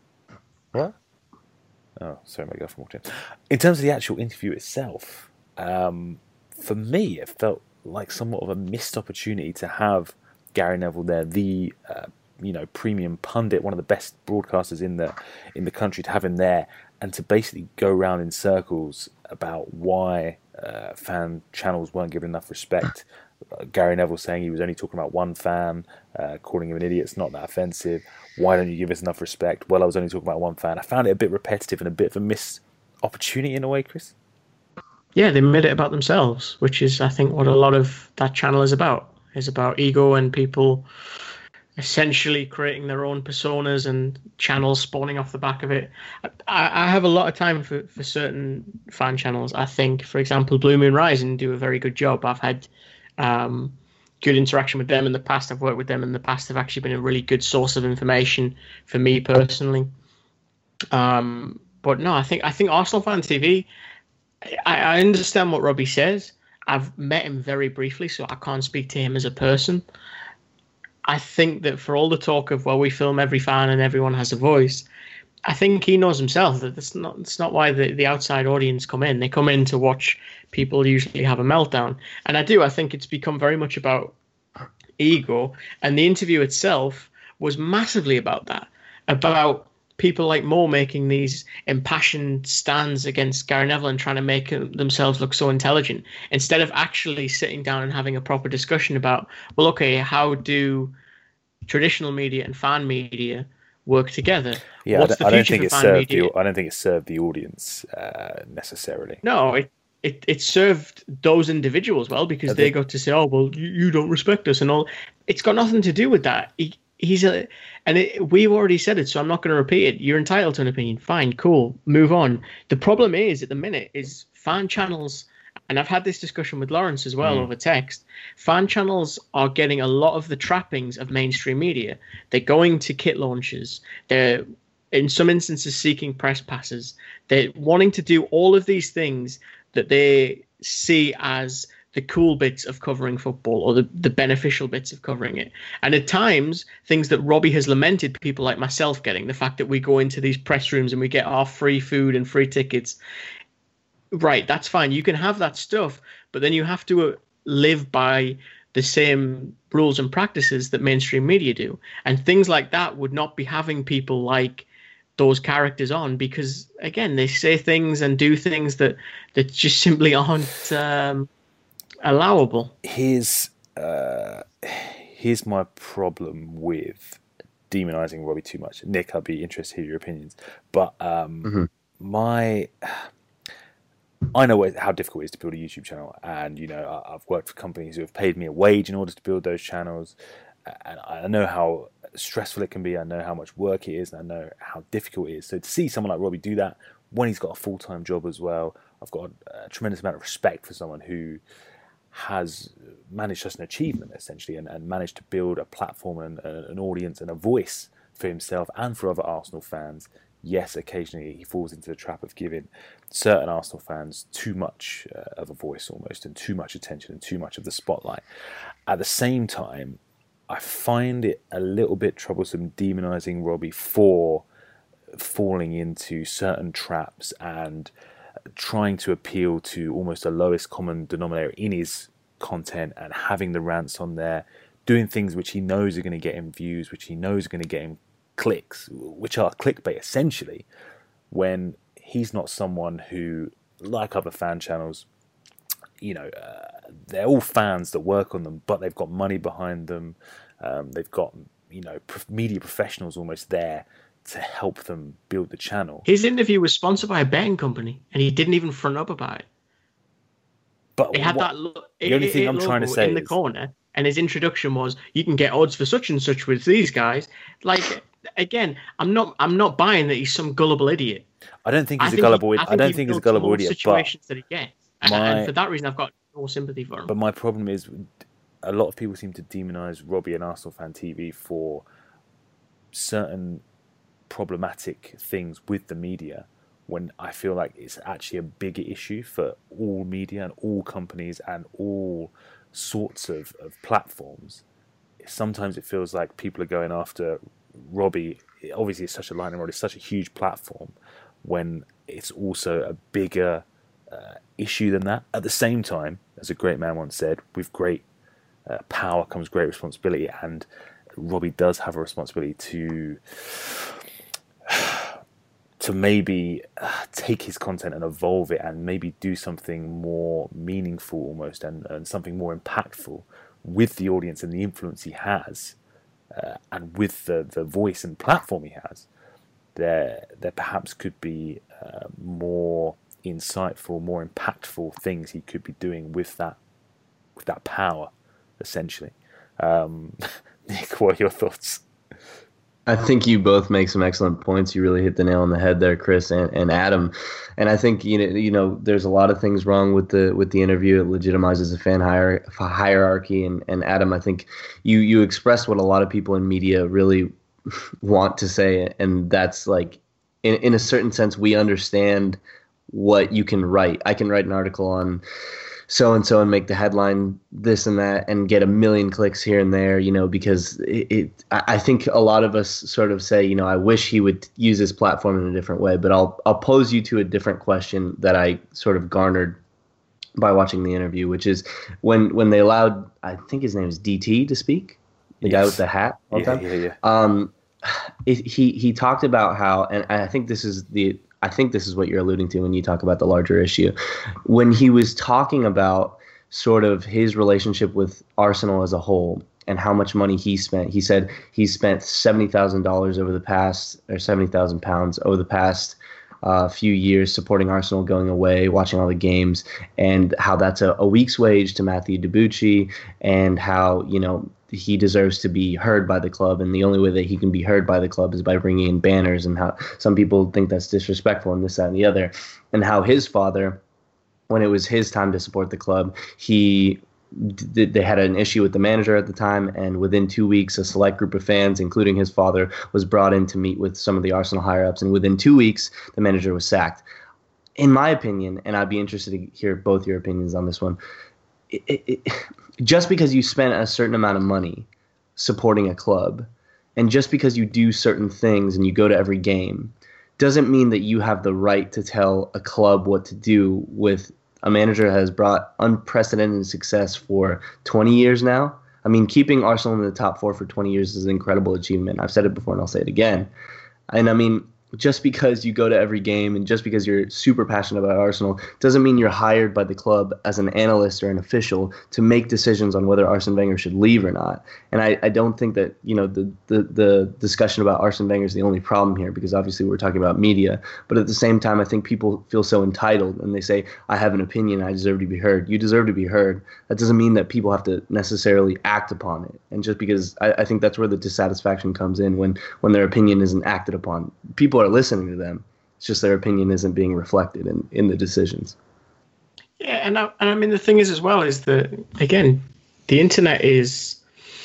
C: Oh, sorry, my girlfriend walked in. In terms of the actual interview itself, for me, it felt like somewhat of a missed opportunity to have Gary Neville there, the premium pundit, one of the best broadcasters in the country, to have him there and to basically go around in circles about why fan channels weren't given enough respect Gary Neville saying he was only talking about one fan, calling him an idiot. It's not that offensive. Why don't you give us enough respect? Well, I was only talking about one fan. I found it a bit repetitive and a bit of a missed opportunity in a way, Chris.
E: Yeah, they made it about themselves, which is, I think, what a lot of that channel is about. Is about ego and people essentially creating their own personas and channels spawning off the back of it. I have a lot of time for certain fan channels. I think, for example, Blue Moon Rising do a very good job. I've had good interaction with them in the past. I've worked with them in the past. They've actually been a really good source of information for me personally. But no, I think Arsenal Fan TV, I understand what Robbie says. I've met him very briefly, so I can't speak to him as a person. I think that for all the talk of, well, we film every fan and everyone has a voice, I think he knows himself that it's not why the outside audience come in. They come in to watch people usually have a meltdown. And I think it's become very much about ego. And the interview itself was massively about that, about people like Mo making these impassioned stands against Gary Neville and trying to make themselves look so intelligent, instead of actually sitting down and having a proper discussion about, well, okay, how do traditional media and fan media work together?
C: Yeah,
E: What's the future for fan media?
C: I don't think it served the audience necessarily.
E: No, it served those individuals well, because they got to say, oh, well, you don't respect us and all. It's got nothing to do with that. We've already said it, so I'm not going to repeat it. You're entitled to an opinion. Fine, cool, move on. The problem is, at the minute, is fan channels, and I've had this discussion with Lawrence as well over text, fan channels are getting a lot of the trappings of mainstream media. They're going to kit launches. They're, in some instances, seeking press passes. They're wanting to do all of these things that they see as the cool bits of covering football, or the beneficial bits of covering it. And at times, things that Robbie has lamented people like myself getting, the fact that we go into these press rooms and we get our free food and free tickets. Right, that's fine. You can have that stuff, but then you have to live by the same rules and practices that mainstream media do. And things like that would not be having people like those characters on, because, again, they say things and do things that just simply aren't allowable.
C: Here's my problem with demonizing Robbie too much. Nick, I'd be interested to hear your opinions. But I know how difficult it is to build a YouTube channel, and I've worked for companies who have paid me a wage in order to build those channels, and I know how stressful it can be. I know how much work it is, and I know how difficult it is. So to see someone like Robbie do that when he's got a full-time job as well, I've got a tremendous amount of respect for someone who has managed such an achievement, essentially, and managed to build a platform and an audience and a voice for himself and for other Arsenal fans. Yes, occasionally he falls into the trap of giving certain Arsenal fans too much of a voice almost, and too much attention and too much of the spotlight. At the same time, I find it a little bit troublesome demonising Robbie for falling into certain traps and trying to appeal to almost the lowest common denominator in his content, and having the rants on there, doing things which he knows are going to get him views, which he knows are going to get him clicks, which are clickbait essentially, when he's not someone who, like other fan channels, they're all fans that work on them, but they've got money behind them. They've got media professionals almost there to help them build the channel.
E: His interview was sponsored by a betting company, and he didn't even front up about it.
C: But
E: it had
C: the only thing I'm trying to say
E: in the corner, and his introduction was, "You can get odds for such and such with these guys." Like, again, I'm not buying that he's some gullible idiot.
C: I don't think he's a gullible idiot. I don't think he's a gullible idiot.
E: Situations that he gets, and for that reason, I've got no sympathy for him.
C: But my problem is, a lot of people seem to demonise Robbie and Arsenal Fan TV for certain problematic things with the media, when I feel like it's actually a bigger issue for all media and all companies and all sorts of platforms. Sometimes it feels like people are going after Robbie. Obviously, it's such a lightning rod, it's such a huge platform, when it's also a bigger issue than that. At the same time, as a great man once said, with great power comes great responsibility, and Robbie does have a responsibility to to maybe take his content and evolve it and maybe do something more meaningful almost and something more impactful with the audience and the influence he has and with the voice and platform he has, there perhaps could be more insightful, more impactful things he could be doing with that power, essentially. Nick, what are your thoughts?
D: I think you both make some excellent points. You really hit the nail on the head there, Chris and Adam. And I think you know there's a lot of things wrong with the interview. It legitimizes a fan hierarchy. And Adam, I think you expressed what a lot of people in media really want to say, and that's like, in a certain sense, we understand what you can write. I can write an article on so-and-so and make the headline this and that and get 1 million clicks here and there, you know, because I think a lot of us sort of say, you know, I wish he would use his platform in a different way, but I'll pose you to a different question that I sort of garnered by watching the interview, which is when they allowed, I think his name is DT to speak, the guy with the hat all the time. He talked about how, and I think this is what you're alluding to when you talk about the larger issue. When he was talking about sort of his relationship with Arsenal as a whole and how much money he spent, he said he spent £70,000 over the past, or £70,000 over the past few years supporting Arsenal, going away, watching all the games, and how that's a week's wage to Matthew Debuchy, and how, you know, he deserves to be heard by the club, and the only way that he can be heard by the club is by bringing in banners, and how some people think that's disrespectful and this, that, and the other, and how his father, when it was his time to support the club, they had an issue with the manager at the time, and within 2 weeks, a select group of fans, including his father, was brought in to meet with some of the Arsenal higher-ups, and within 2 weeks, the manager was sacked. In my opinion, and I'd be interested to hear both your opinions on this one, just because you spent a certain amount of money supporting a club, and just because you do certain things and you go to every game, doesn't mean that you have the right to tell a club what to do with a manager that has brought unprecedented success for 20 years now. I mean, keeping Arsenal in the top 4 for 20 years is an incredible achievement. I've said it before and I'll say it again. And I mean, just because you go to every game and just because you're super passionate about Arsenal doesn't mean you're hired by the club as an analyst or an official to make decisions on whether Arsene Wenger should leave or not. And I don't think that, you know, the discussion about Arsene Wenger is the only problem here, because obviously we're talking about media. But at the same time, I think people feel so entitled and they say, I have an opinion, I deserve to be heard. You deserve to be heard. That doesn't mean that people have to necessarily act upon it. And just because I think that's where the dissatisfaction comes in when their opinion isn't acted upon. People are listening to them. It's just their opinion isn't being reflected in the decisions.
E: Yeah, and I mean the thing is as well is that, again, the internet is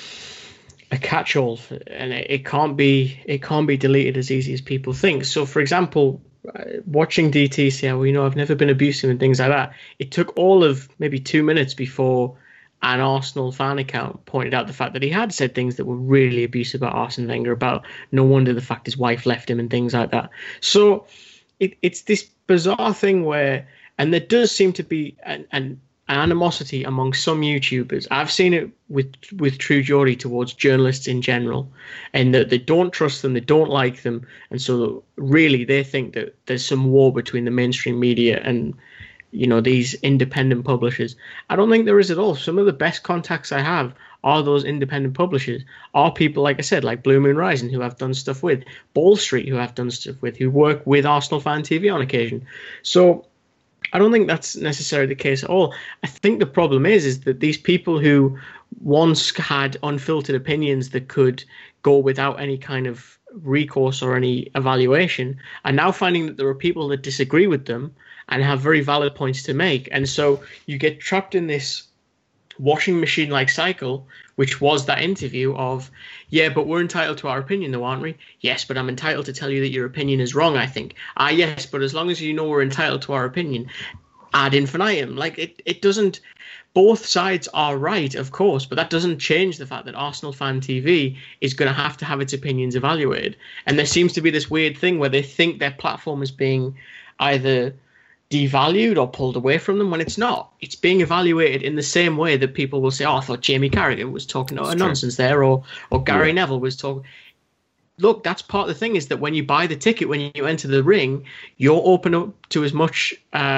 E: a catch-all, and it can't be deleted as easy as people think. So, for example, watching DT say, well, you know, I've never been abusive and things like that. It took all of maybe 2 minutes before an Arsenal fan account pointed out the fact that he had said things that were really abusive about Arsene Wenger, about no wonder the fact his wife left him and things like that. So it's this bizarre thing where, and there does seem to be an animosity among some YouTubers. I've seen it with True Geordie towards journalists in general, and that they don't trust them, they don't like them, and so really they think that there's some war between the mainstream media and, you know, these independent publishers. I don't think there is at all. Some of the best contacts I have are those independent publishers, are people, like I said, like Blue Moon Rising, who I've done stuff with, Ball Street, who I've done stuff with, who work with Arsenal Fan TV on occasion. So I don't think that's necessarily the case at all. I think the problem is that these people who once had unfiltered opinions that could go without any kind of recourse or any evaluation are now finding that there are people that disagree with them and have very valid points to make. And so you get trapped in this washing machine-like cycle, which was that interview of, yeah, but we're entitled to our opinion though, aren't we? Yes, but I'm entitled to tell you that your opinion is wrong, I think. Yes, but as long as you know we're entitled to our opinion, ad infinitum. Like, it doesn't... Both sides are right, of course, but that doesn't change the fact that Arsenal Fan TV is going to have its opinions evaluated. And there seems to be this weird thing where they think their platform is being either devalued or pulled away from them, when it's not. It's being evaluated in the same way that people will say, oh, I thought Jamie Carragher was talking nonsense there, or Gary Neville was talking. look, that's part of the thing, is that when you buy the ticket, when you enter the ring, you're open up to as much,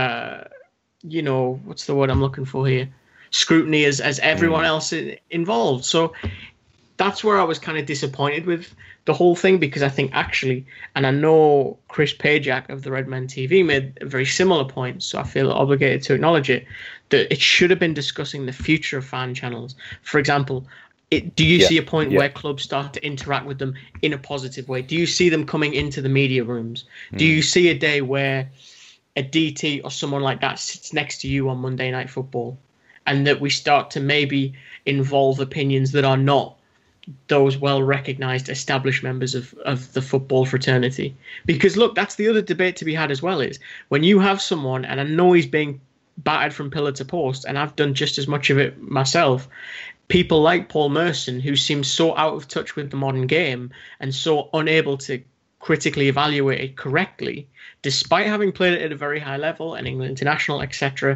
E: what's the word I'm looking for here? Scrutiny as everyone else involved. So that's where I was kind of disappointed with the whole thing, because I think actually, and I know Chris Pajak of the Red Men TV made a very similar point, so I feel obligated to acknowledge it, that it should have been discussing the future of fan channels. For example, do you see a point where clubs start to interact with them in a positive way? Do you see them coming into the media rooms? Do you see a day where a DT or someone like that sits next to you on Monday Night Football, and that we start to maybe involve opinions that are not those well-recognised established members of the football fraternity? Because, look, that's the other debate to be had as well, is when you have someone, and I know he's being battered from pillar to post, and I've done just as much of it myself, people like Paul Merson, who seems so out of touch with the modern game and so unable to critically evaluate it correctly, despite having played it at a very high level, an England international, etc.,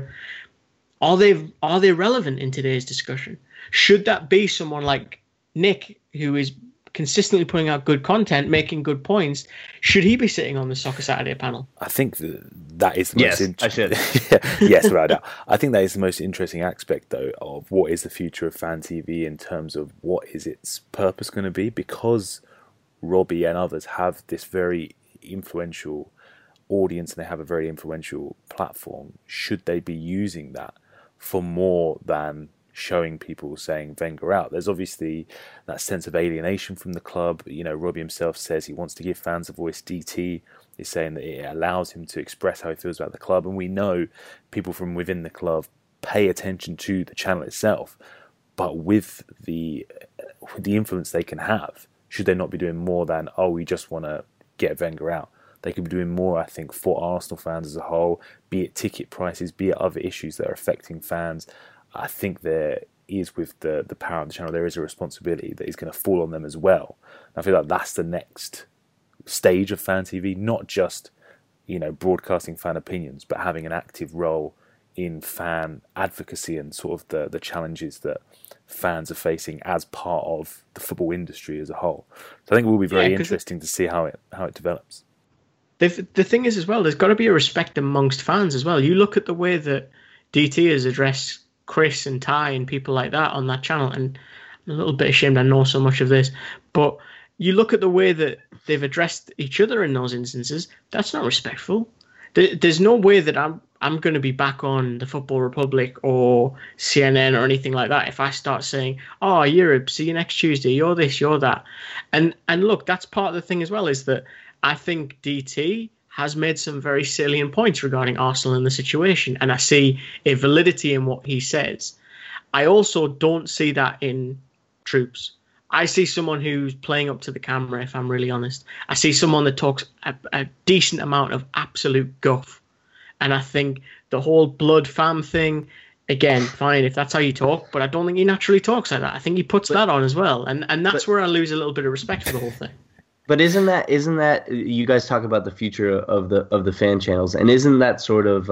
E: are they relevant in today's discussion? Should that be someone like Nick, who is consistently putting out good content, making good points? Should he be sitting on the Soccer Saturday panel?
C: I think that is the most interesting.
D: Yes,
C: right. I think that is the most interesting aspect, though, of what is the future of Fan TV in terms of what is its purpose going to be, because Robbie and others have this very influential audience and they have a very influential platform. Should they be using that for more than showing people saying Wenger out? There's obviously that sense of alienation from the club. Robbie himself says he wants to give fans a voice. DT is saying that it allows him to express how he feels about the club, and we know people from within the club pay attention to the channel itself. But with the influence they can have, should they not be doing more than, we just want to get Wenger out? They could be doing more, I think, for Arsenal fans as a whole, be it ticket prices, be it other issues that are affecting fans. I think there is, with the power of the channel, there is a responsibility that is going to fall on them as well. And I feel like that's the next stage of Fan TV, not just, broadcasting fan opinions, but having an active role in fan advocacy and sort of the challenges that fans are facing as part of the football industry as a whole. So I think it will be very interesting to see how it develops.
E: The thing is as well, there's got to be a respect amongst fans as well. You look at the way that DT has addressed Chris and Ty and people like that on that channel, and I'm a little bit ashamed I know so much of this, but you look at the way that they've addressed each other in those instances, that's not respectful. There's no way that I'm going to be back on the Football Republic or CNN or anything like that if I start saying, Europe, see you next Tuesday, you're this, you're that. And look, that's part of the thing as well, is that I think DT has made some very salient points regarding Arsenal and the situation, and I see a validity in what he says. I also don't see that in Troops. I see someone who's playing up to the camera, if I'm really honest. I see someone that talks a decent amount of absolute guff. And I think the whole blood fam thing, again, fine if that's how you talk, but I don't think he naturally talks like that. I think he puts that on as well. And that's where I lose a little bit of respect for the whole thing.
D: But isn't that you guys talk about the future of the fan channels, and isn't that sort of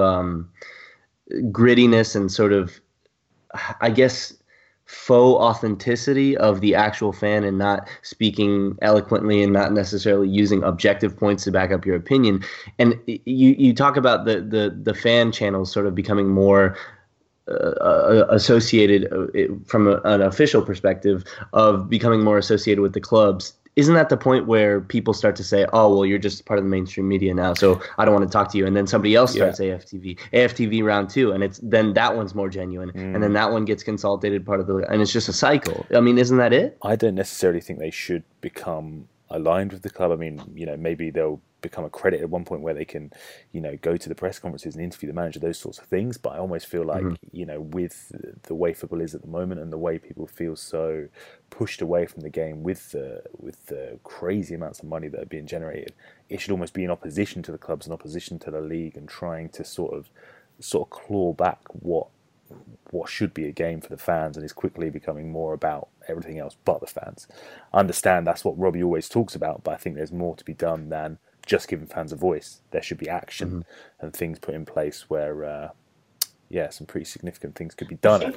D: grittiness and sort of, I guess, faux authenticity of the actual fan, and not speaking eloquently and not necessarily using objective points to back up your opinion? And you talk about the fan channels sort of becoming more associated from an official perspective of becoming more associated with the clubs. Isn't that the point where people start to say, you're just part of the mainstream media now, so I don't want to talk to you? And then somebody else starts AFTV round two, and then that one's more genuine. And then that one gets consolidated and it's just a cycle. I mean, isn't that it?
C: I don't necessarily think they should become aligned with the club. I mean, maybe they'll become accredited at one point where they can, go to the press conferences and interview the manager, those sorts of things. But I almost feel like, with the way football is at the moment and the way people feel so pushed away from the game with the crazy amounts of money that are being generated, it should almost be in opposition to the clubs, in opposition to the league, and trying to sort of claw back what should be a game for the fans, and is quickly becoming more about everything else but the fans. I understand that's what Robbie always talks about, but I think there's more to be done than just giving fans a voice. There should be action and things put in place where, some pretty significant things could be done. I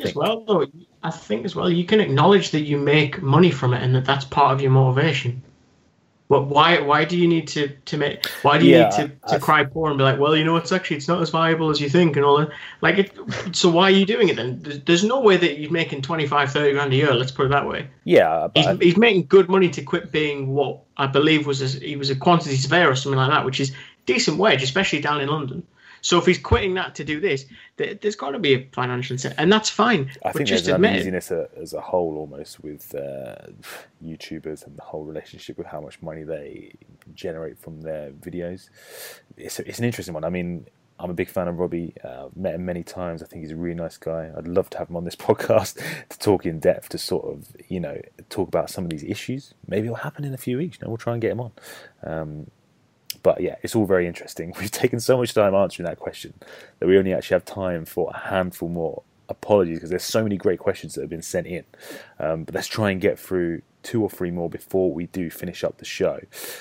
E: think as well, you can acknowledge that you make money from it and that's part of your motivation. But why do you need to make? Why do you need to cry poor and be like, well, it's not as viable as you think and all that? Like, so why are you doing it then? There's no way that he's making 25-30 grand a year. Let's put it that way.
C: Yeah,
E: he's making good money to quit being what I believe he was a quantity surveyor or something like that, which is decent wage, especially down in London. So if he's quitting that to do this, there's got to be a financial incentive, and that's fine.
C: I think there's an uneasiness as a whole almost with YouTubers and the whole relationship with how much money they generate from their videos. It's an interesting one. I mean, I'm a big fan of Robbie. Met him many times. I think he's a really nice guy. I'd love to have him on this podcast to talk in depth, to sort of, talk about some of these issues. Maybe it'll happen in a few weeks. We'll try and get him on. But yeah, it's all very interesting. We've taken so much time answering that question that we only actually have time for a handful more. Apologies, because there's so many great questions that have been sent in. But let's try and get through 2 or 3 more before we do finish up the show.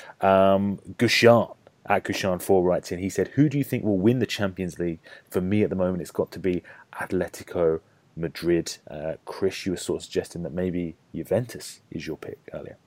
C: Gushan, at Gushan4 writes in, he said, who do you think will win the Champions League? For me at the moment, it's got to be Atletico Madrid. Chris, you were sort of suggesting that maybe Juventus is your pick earlier.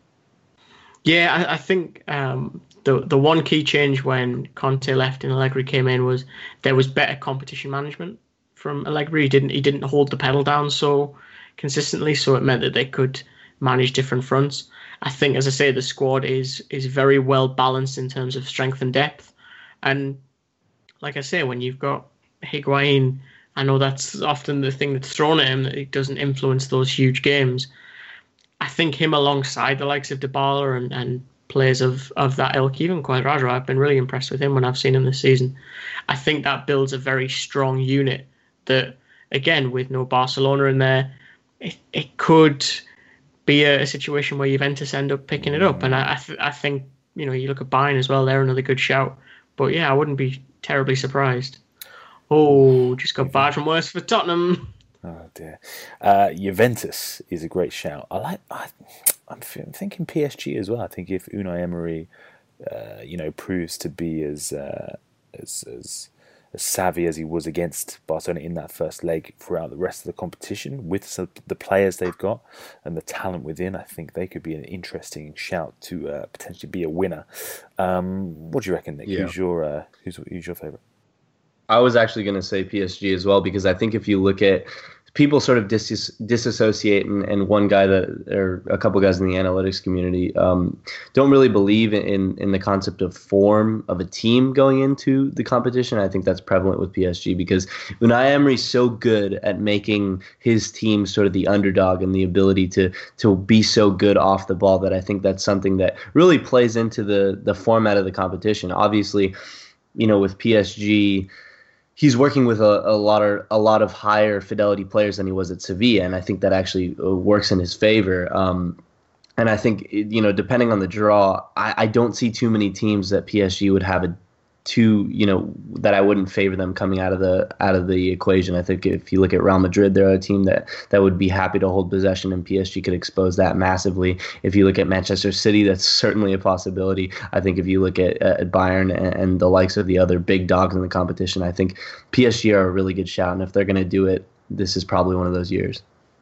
E: Yeah, I think the one key change when Conte left and Allegri came in was there was better competition management from Allegri. He didn't hold the pedal down so consistently, so it meant that they could manage different fronts. I think, as I say, the squad is very well balanced in terms of strength and depth. And like I say, when you've got Higuain, I know that's often the thing that's thrown at him, that he doesn't influence those huge games. I think him alongside the likes of Dybala and players of that ilk, even Cuadrado, I've been really impressed with him when I've seen him this season. I think that builds a very strong unit that, again, with no Barcelona in there, it could be a situation where Juventus end up picking it up. And I think, you look at Bayern as well, they're another good shout. But yeah, I wouldn't be terribly surprised. Oh, just got bad from worse for Tottenham.
C: Oh dear. Juventus is a great shout. I'm thinking PSG as well. I think if Unai Emery, proves to be as savvy as he was against Barcelona in that first leg throughout the rest of the competition, with the players they've got and the talent within, I think they could be an interesting shout to potentially be a winner. What do you reckon, Nick? Yeah. Who's your favourite?
D: I was actually going to say PSG as well, because I think if you look at people sort of disassociate, and one guy or a couple guys in the analytics community don't really believe in the concept of form of a team going into the competition. I think that's prevalent with PSG because Unai Emery's so good at making his team sort of the underdog and the ability to be so good off the ball that I think that's something that really plays into the format of the competition. Obviously, with PSG, he's working with a lot of higher fidelity players than he was at Sevilla, and I think that actually works in his favor. And I think, depending on the draw, I don't see too many teams that PSG would have that I wouldn't favor them coming out of the equation. I think if you look at Real Madrid, they're a team that would be happy to hold possession, and PSG could expose that massively. If you look at Manchester City, that's certainly a possibility. I think if you look at Bayern and the likes of the other big dogs in the competition, I think PSG are a really good shout, and if they're going to do it, this is probably one of those years.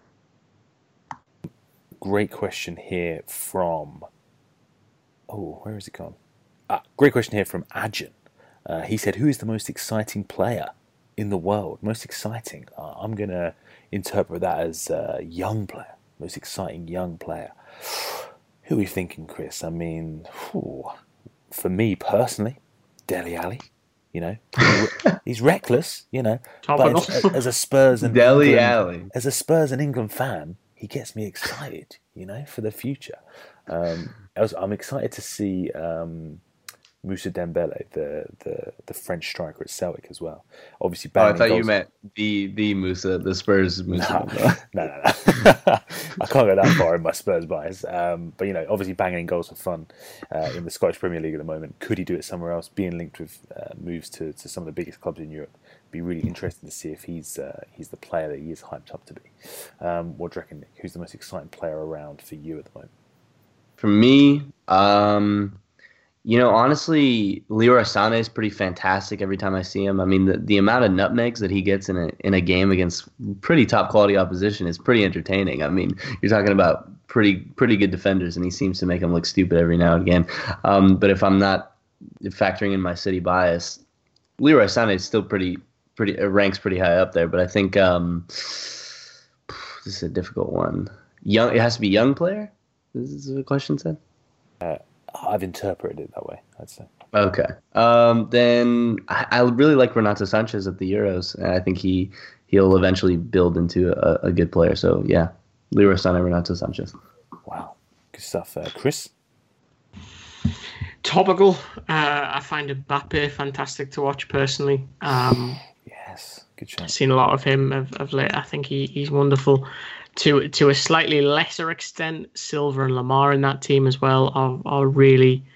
C: Great question here from... Oh, where has it gone? Great question here from Ajin. He said, who is the most exciting player in the world? Most exciting? I'm going to interpret that as young player. Most exciting young player. Who are you thinking, Chris? I mean, for me personally, Dele Alli. He's reckless, but as a Spurs and
D: Dele Alli.
C: As a Spurs and England fan, he gets me excited, for the future. I'm excited to see Moussa Dembele, the French striker at Celtic as well. Obviously,
D: I thought you meant the Moussa, the Spurs Moussa.
C: No. I can't go that far in my Spurs bias. But obviously banging in goals for fun in the Scottish Premier League at the moment. Could he do it somewhere else? Being linked with moves to some of the biggest clubs in Europe. Be really interesting to see if he's the player that he is hyped up to be. What do you reckon, Nick? Who's the most exciting player around for you at the moment?
D: For me, honestly, Leroy Sané is pretty fantastic every time I see him. I mean, the amount of nutmegs that he gets in a game against pretty top quality opposition is pretty entertaining. I mean, you're talking about pretty good defenders, and he seems to make them look stupid every now and again. But if I'm not factoring in my City bias, Leroy Sané is still ranks pretty high up there. But I think this is a difficult one. Young, it has to be young player. Is the question said?
C: I've interpreted it that way, I'd say.
D: Okay. Then I really like Renato Sanchez at the Euros, and I think he'll eventually build into a good player. So yeah, Leroy Sané, Renato Sanchez.
C: Wow, good stuff. Chris?
E: Topical. I find Mbappe fantastic to watch personally.
C: Yes, good shot.
E: I've seen a lot of him of late. I think he's wonderful. To a slightly lesser extent, Silva and Lamar in that team as well are really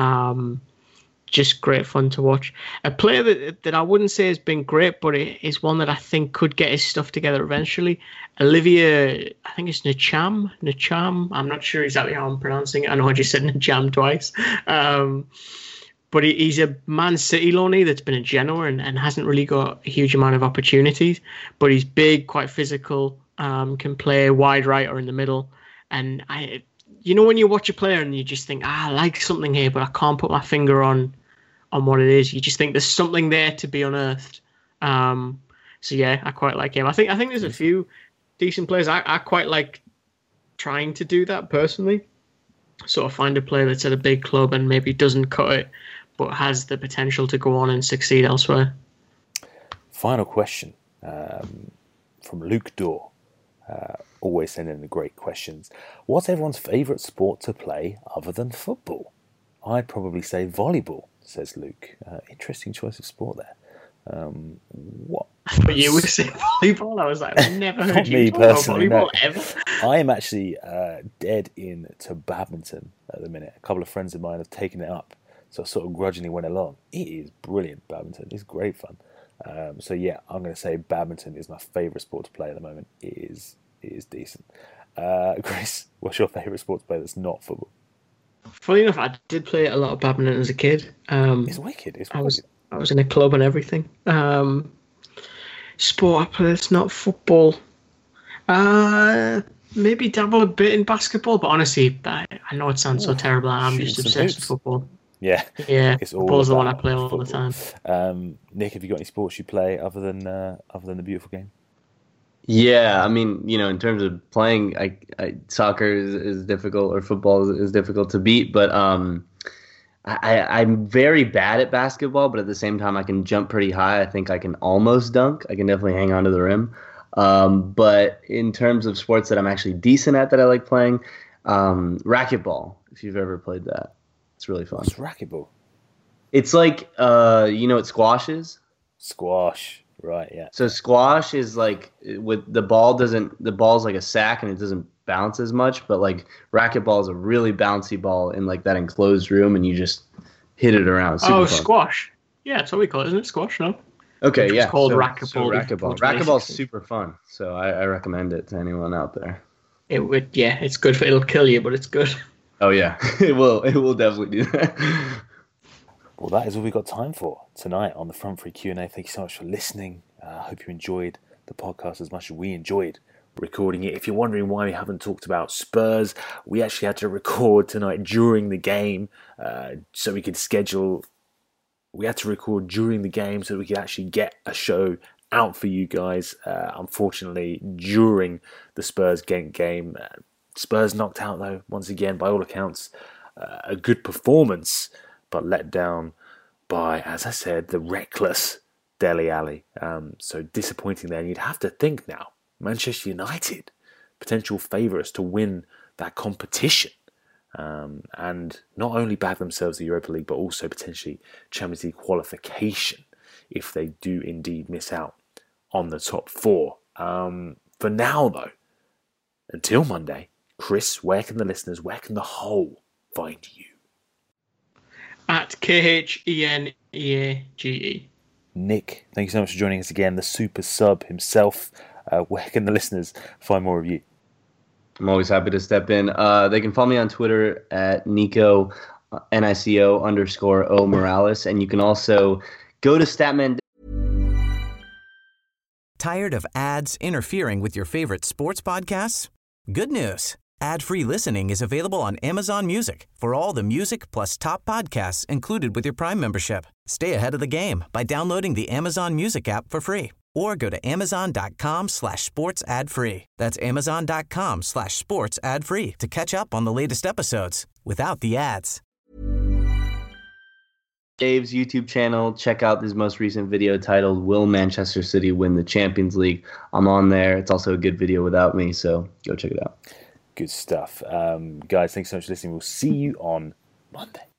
E: just great fun to watch. A player that I wouldn't say has been great, but it is one that I think could get his stuff together eventually. Olivier, I think it's Ntcham. I'm not sure exactly how I'm pronouncing it. I know I just said Ntcham twice. But he's a Man City loanee that's been at Genoa and hasn't really got a huge amount of opportunities. But he's big, quite physical, can play wide right or in the middle. And when you watch a player and you just think, I like something here, but I can't put my finger on what it is. You just think there's something there to be unearthed. So yeah, I quite like him. I think there's a few decent players. I quite like trying to do that personally. Sort of find a player that's at a big club and maybe doesn't cut it, but has the potential to go on and succeed elsewhere.
C: Final question from Luke Dorr. Always sending the great questions. What's everyone's favourite sport to play other than football? I'd probably say volleyball, says Luke. Interesting choice of sport there. What?
E: But you would say volleyball? I was like, I've never heard you talk about volleyball ever.
C: I am actually dead into badminton at the minute. A couple of friends of mine have taken it up, so I sort of grudgingly went along. It is brilliant, badminton. It's great fun. So yeah, I'm going to say badminton is my favourite sport to play at the moment. It is decent. Chris, what's your favourite sport to play that's not football?
E: Funny enough, I did play a lot of badminton as a kid.
C: It's wicked.
E: I was in a club and everything. Sport I play that's not football. Maybe dabble a bit in basketball, but honestly, I know it sounds so terrible. I'm just obsessed with football.
C: Yeah,
E: it's football's the one I play all the time.
C: Nick, have you got any sports you play other than the beautiful game?
D: Yeah, I mean, in terms of playing, soccer is difficult, or football is difficult to beat. But I'm very bad at basketball, but at the same time, I can jump pretty high. I think I can almost dunk. I can definitely hang on to the rim. But in terms of sports that I'm actually decent at that I like playing, racquetball, if you've ever played that. It's really fun.
C: What's racquetball?
D: It's like, what squash is?
C: Squash, right, yeah.
D: So squash is like, with the ball's like a sack and it doesn't bounce as much, but like racquetball is a really bouncy ball in like that enclosed room and you just hit it around. Super fun.
E: Squash. Yeah, that's what we call it, isn't it? Squash, no?
D: Okay, yeah.
E: It's called racquetball.
D: So racquetball. Racquetball is super fun, so I recommend it to anyone out there.
E: It would, yeah, it's good. It'll kill you, but it's good.
D: Oh yeah, it will definitely do that.
C: Well, that is all we've got time for tonight on the Front Free Q&A. Thank you so much for listening. I hope you enjoyed the podcast as much as we enjoyed recording it. If you're wondering why we haven't talked about Spurs, we actually had to record tonight during the game, so we could schedule. We had to record during the game so we could actually get a show out for you guys. Unfortunately, during the Spurs game, Spurs knocked out though, once again, by all accounts, a good performance, but let down by, as I said, the reckless Dele Alli. So disappointing there. And you'd have to think now, Manchester United, potential favourites to win that competition. And not only bag themselves the Europa League, but also potentially Champions League qualification if they do indeed miss out on the top four. For now, though, until Monday, Chris, where can the whole find you?
E: At KHENEAGE.
C: Nick, thank you so much for joining us again, the super sub himself. Where can the listeners find more of you?
D: I'm always happy to step in. They can follow me on Twitter at Nico, NICO_O Morales. And you can also go to Statman.
B: Tired of ads interfering with your favorite sports podcasts? Good news. Ad-free listening is available on Amazon Music for all the music plus top podcasts included with your Prime membership. Stay ahead of the game by downloading the Amazon Music app for free or go to amazon.com/sports ad free. That's amazon.com/sports ad free to catch up on the latest episodes without the ads.
D: Dave's YouTube channel. Check out his most recent video titled "Will Manchester City Win the Champions League?" I'm on there. It's also a good video without me, so go check it out.
C: Good stuff. Guys, thanks so much for listening. We'll see you on Monday.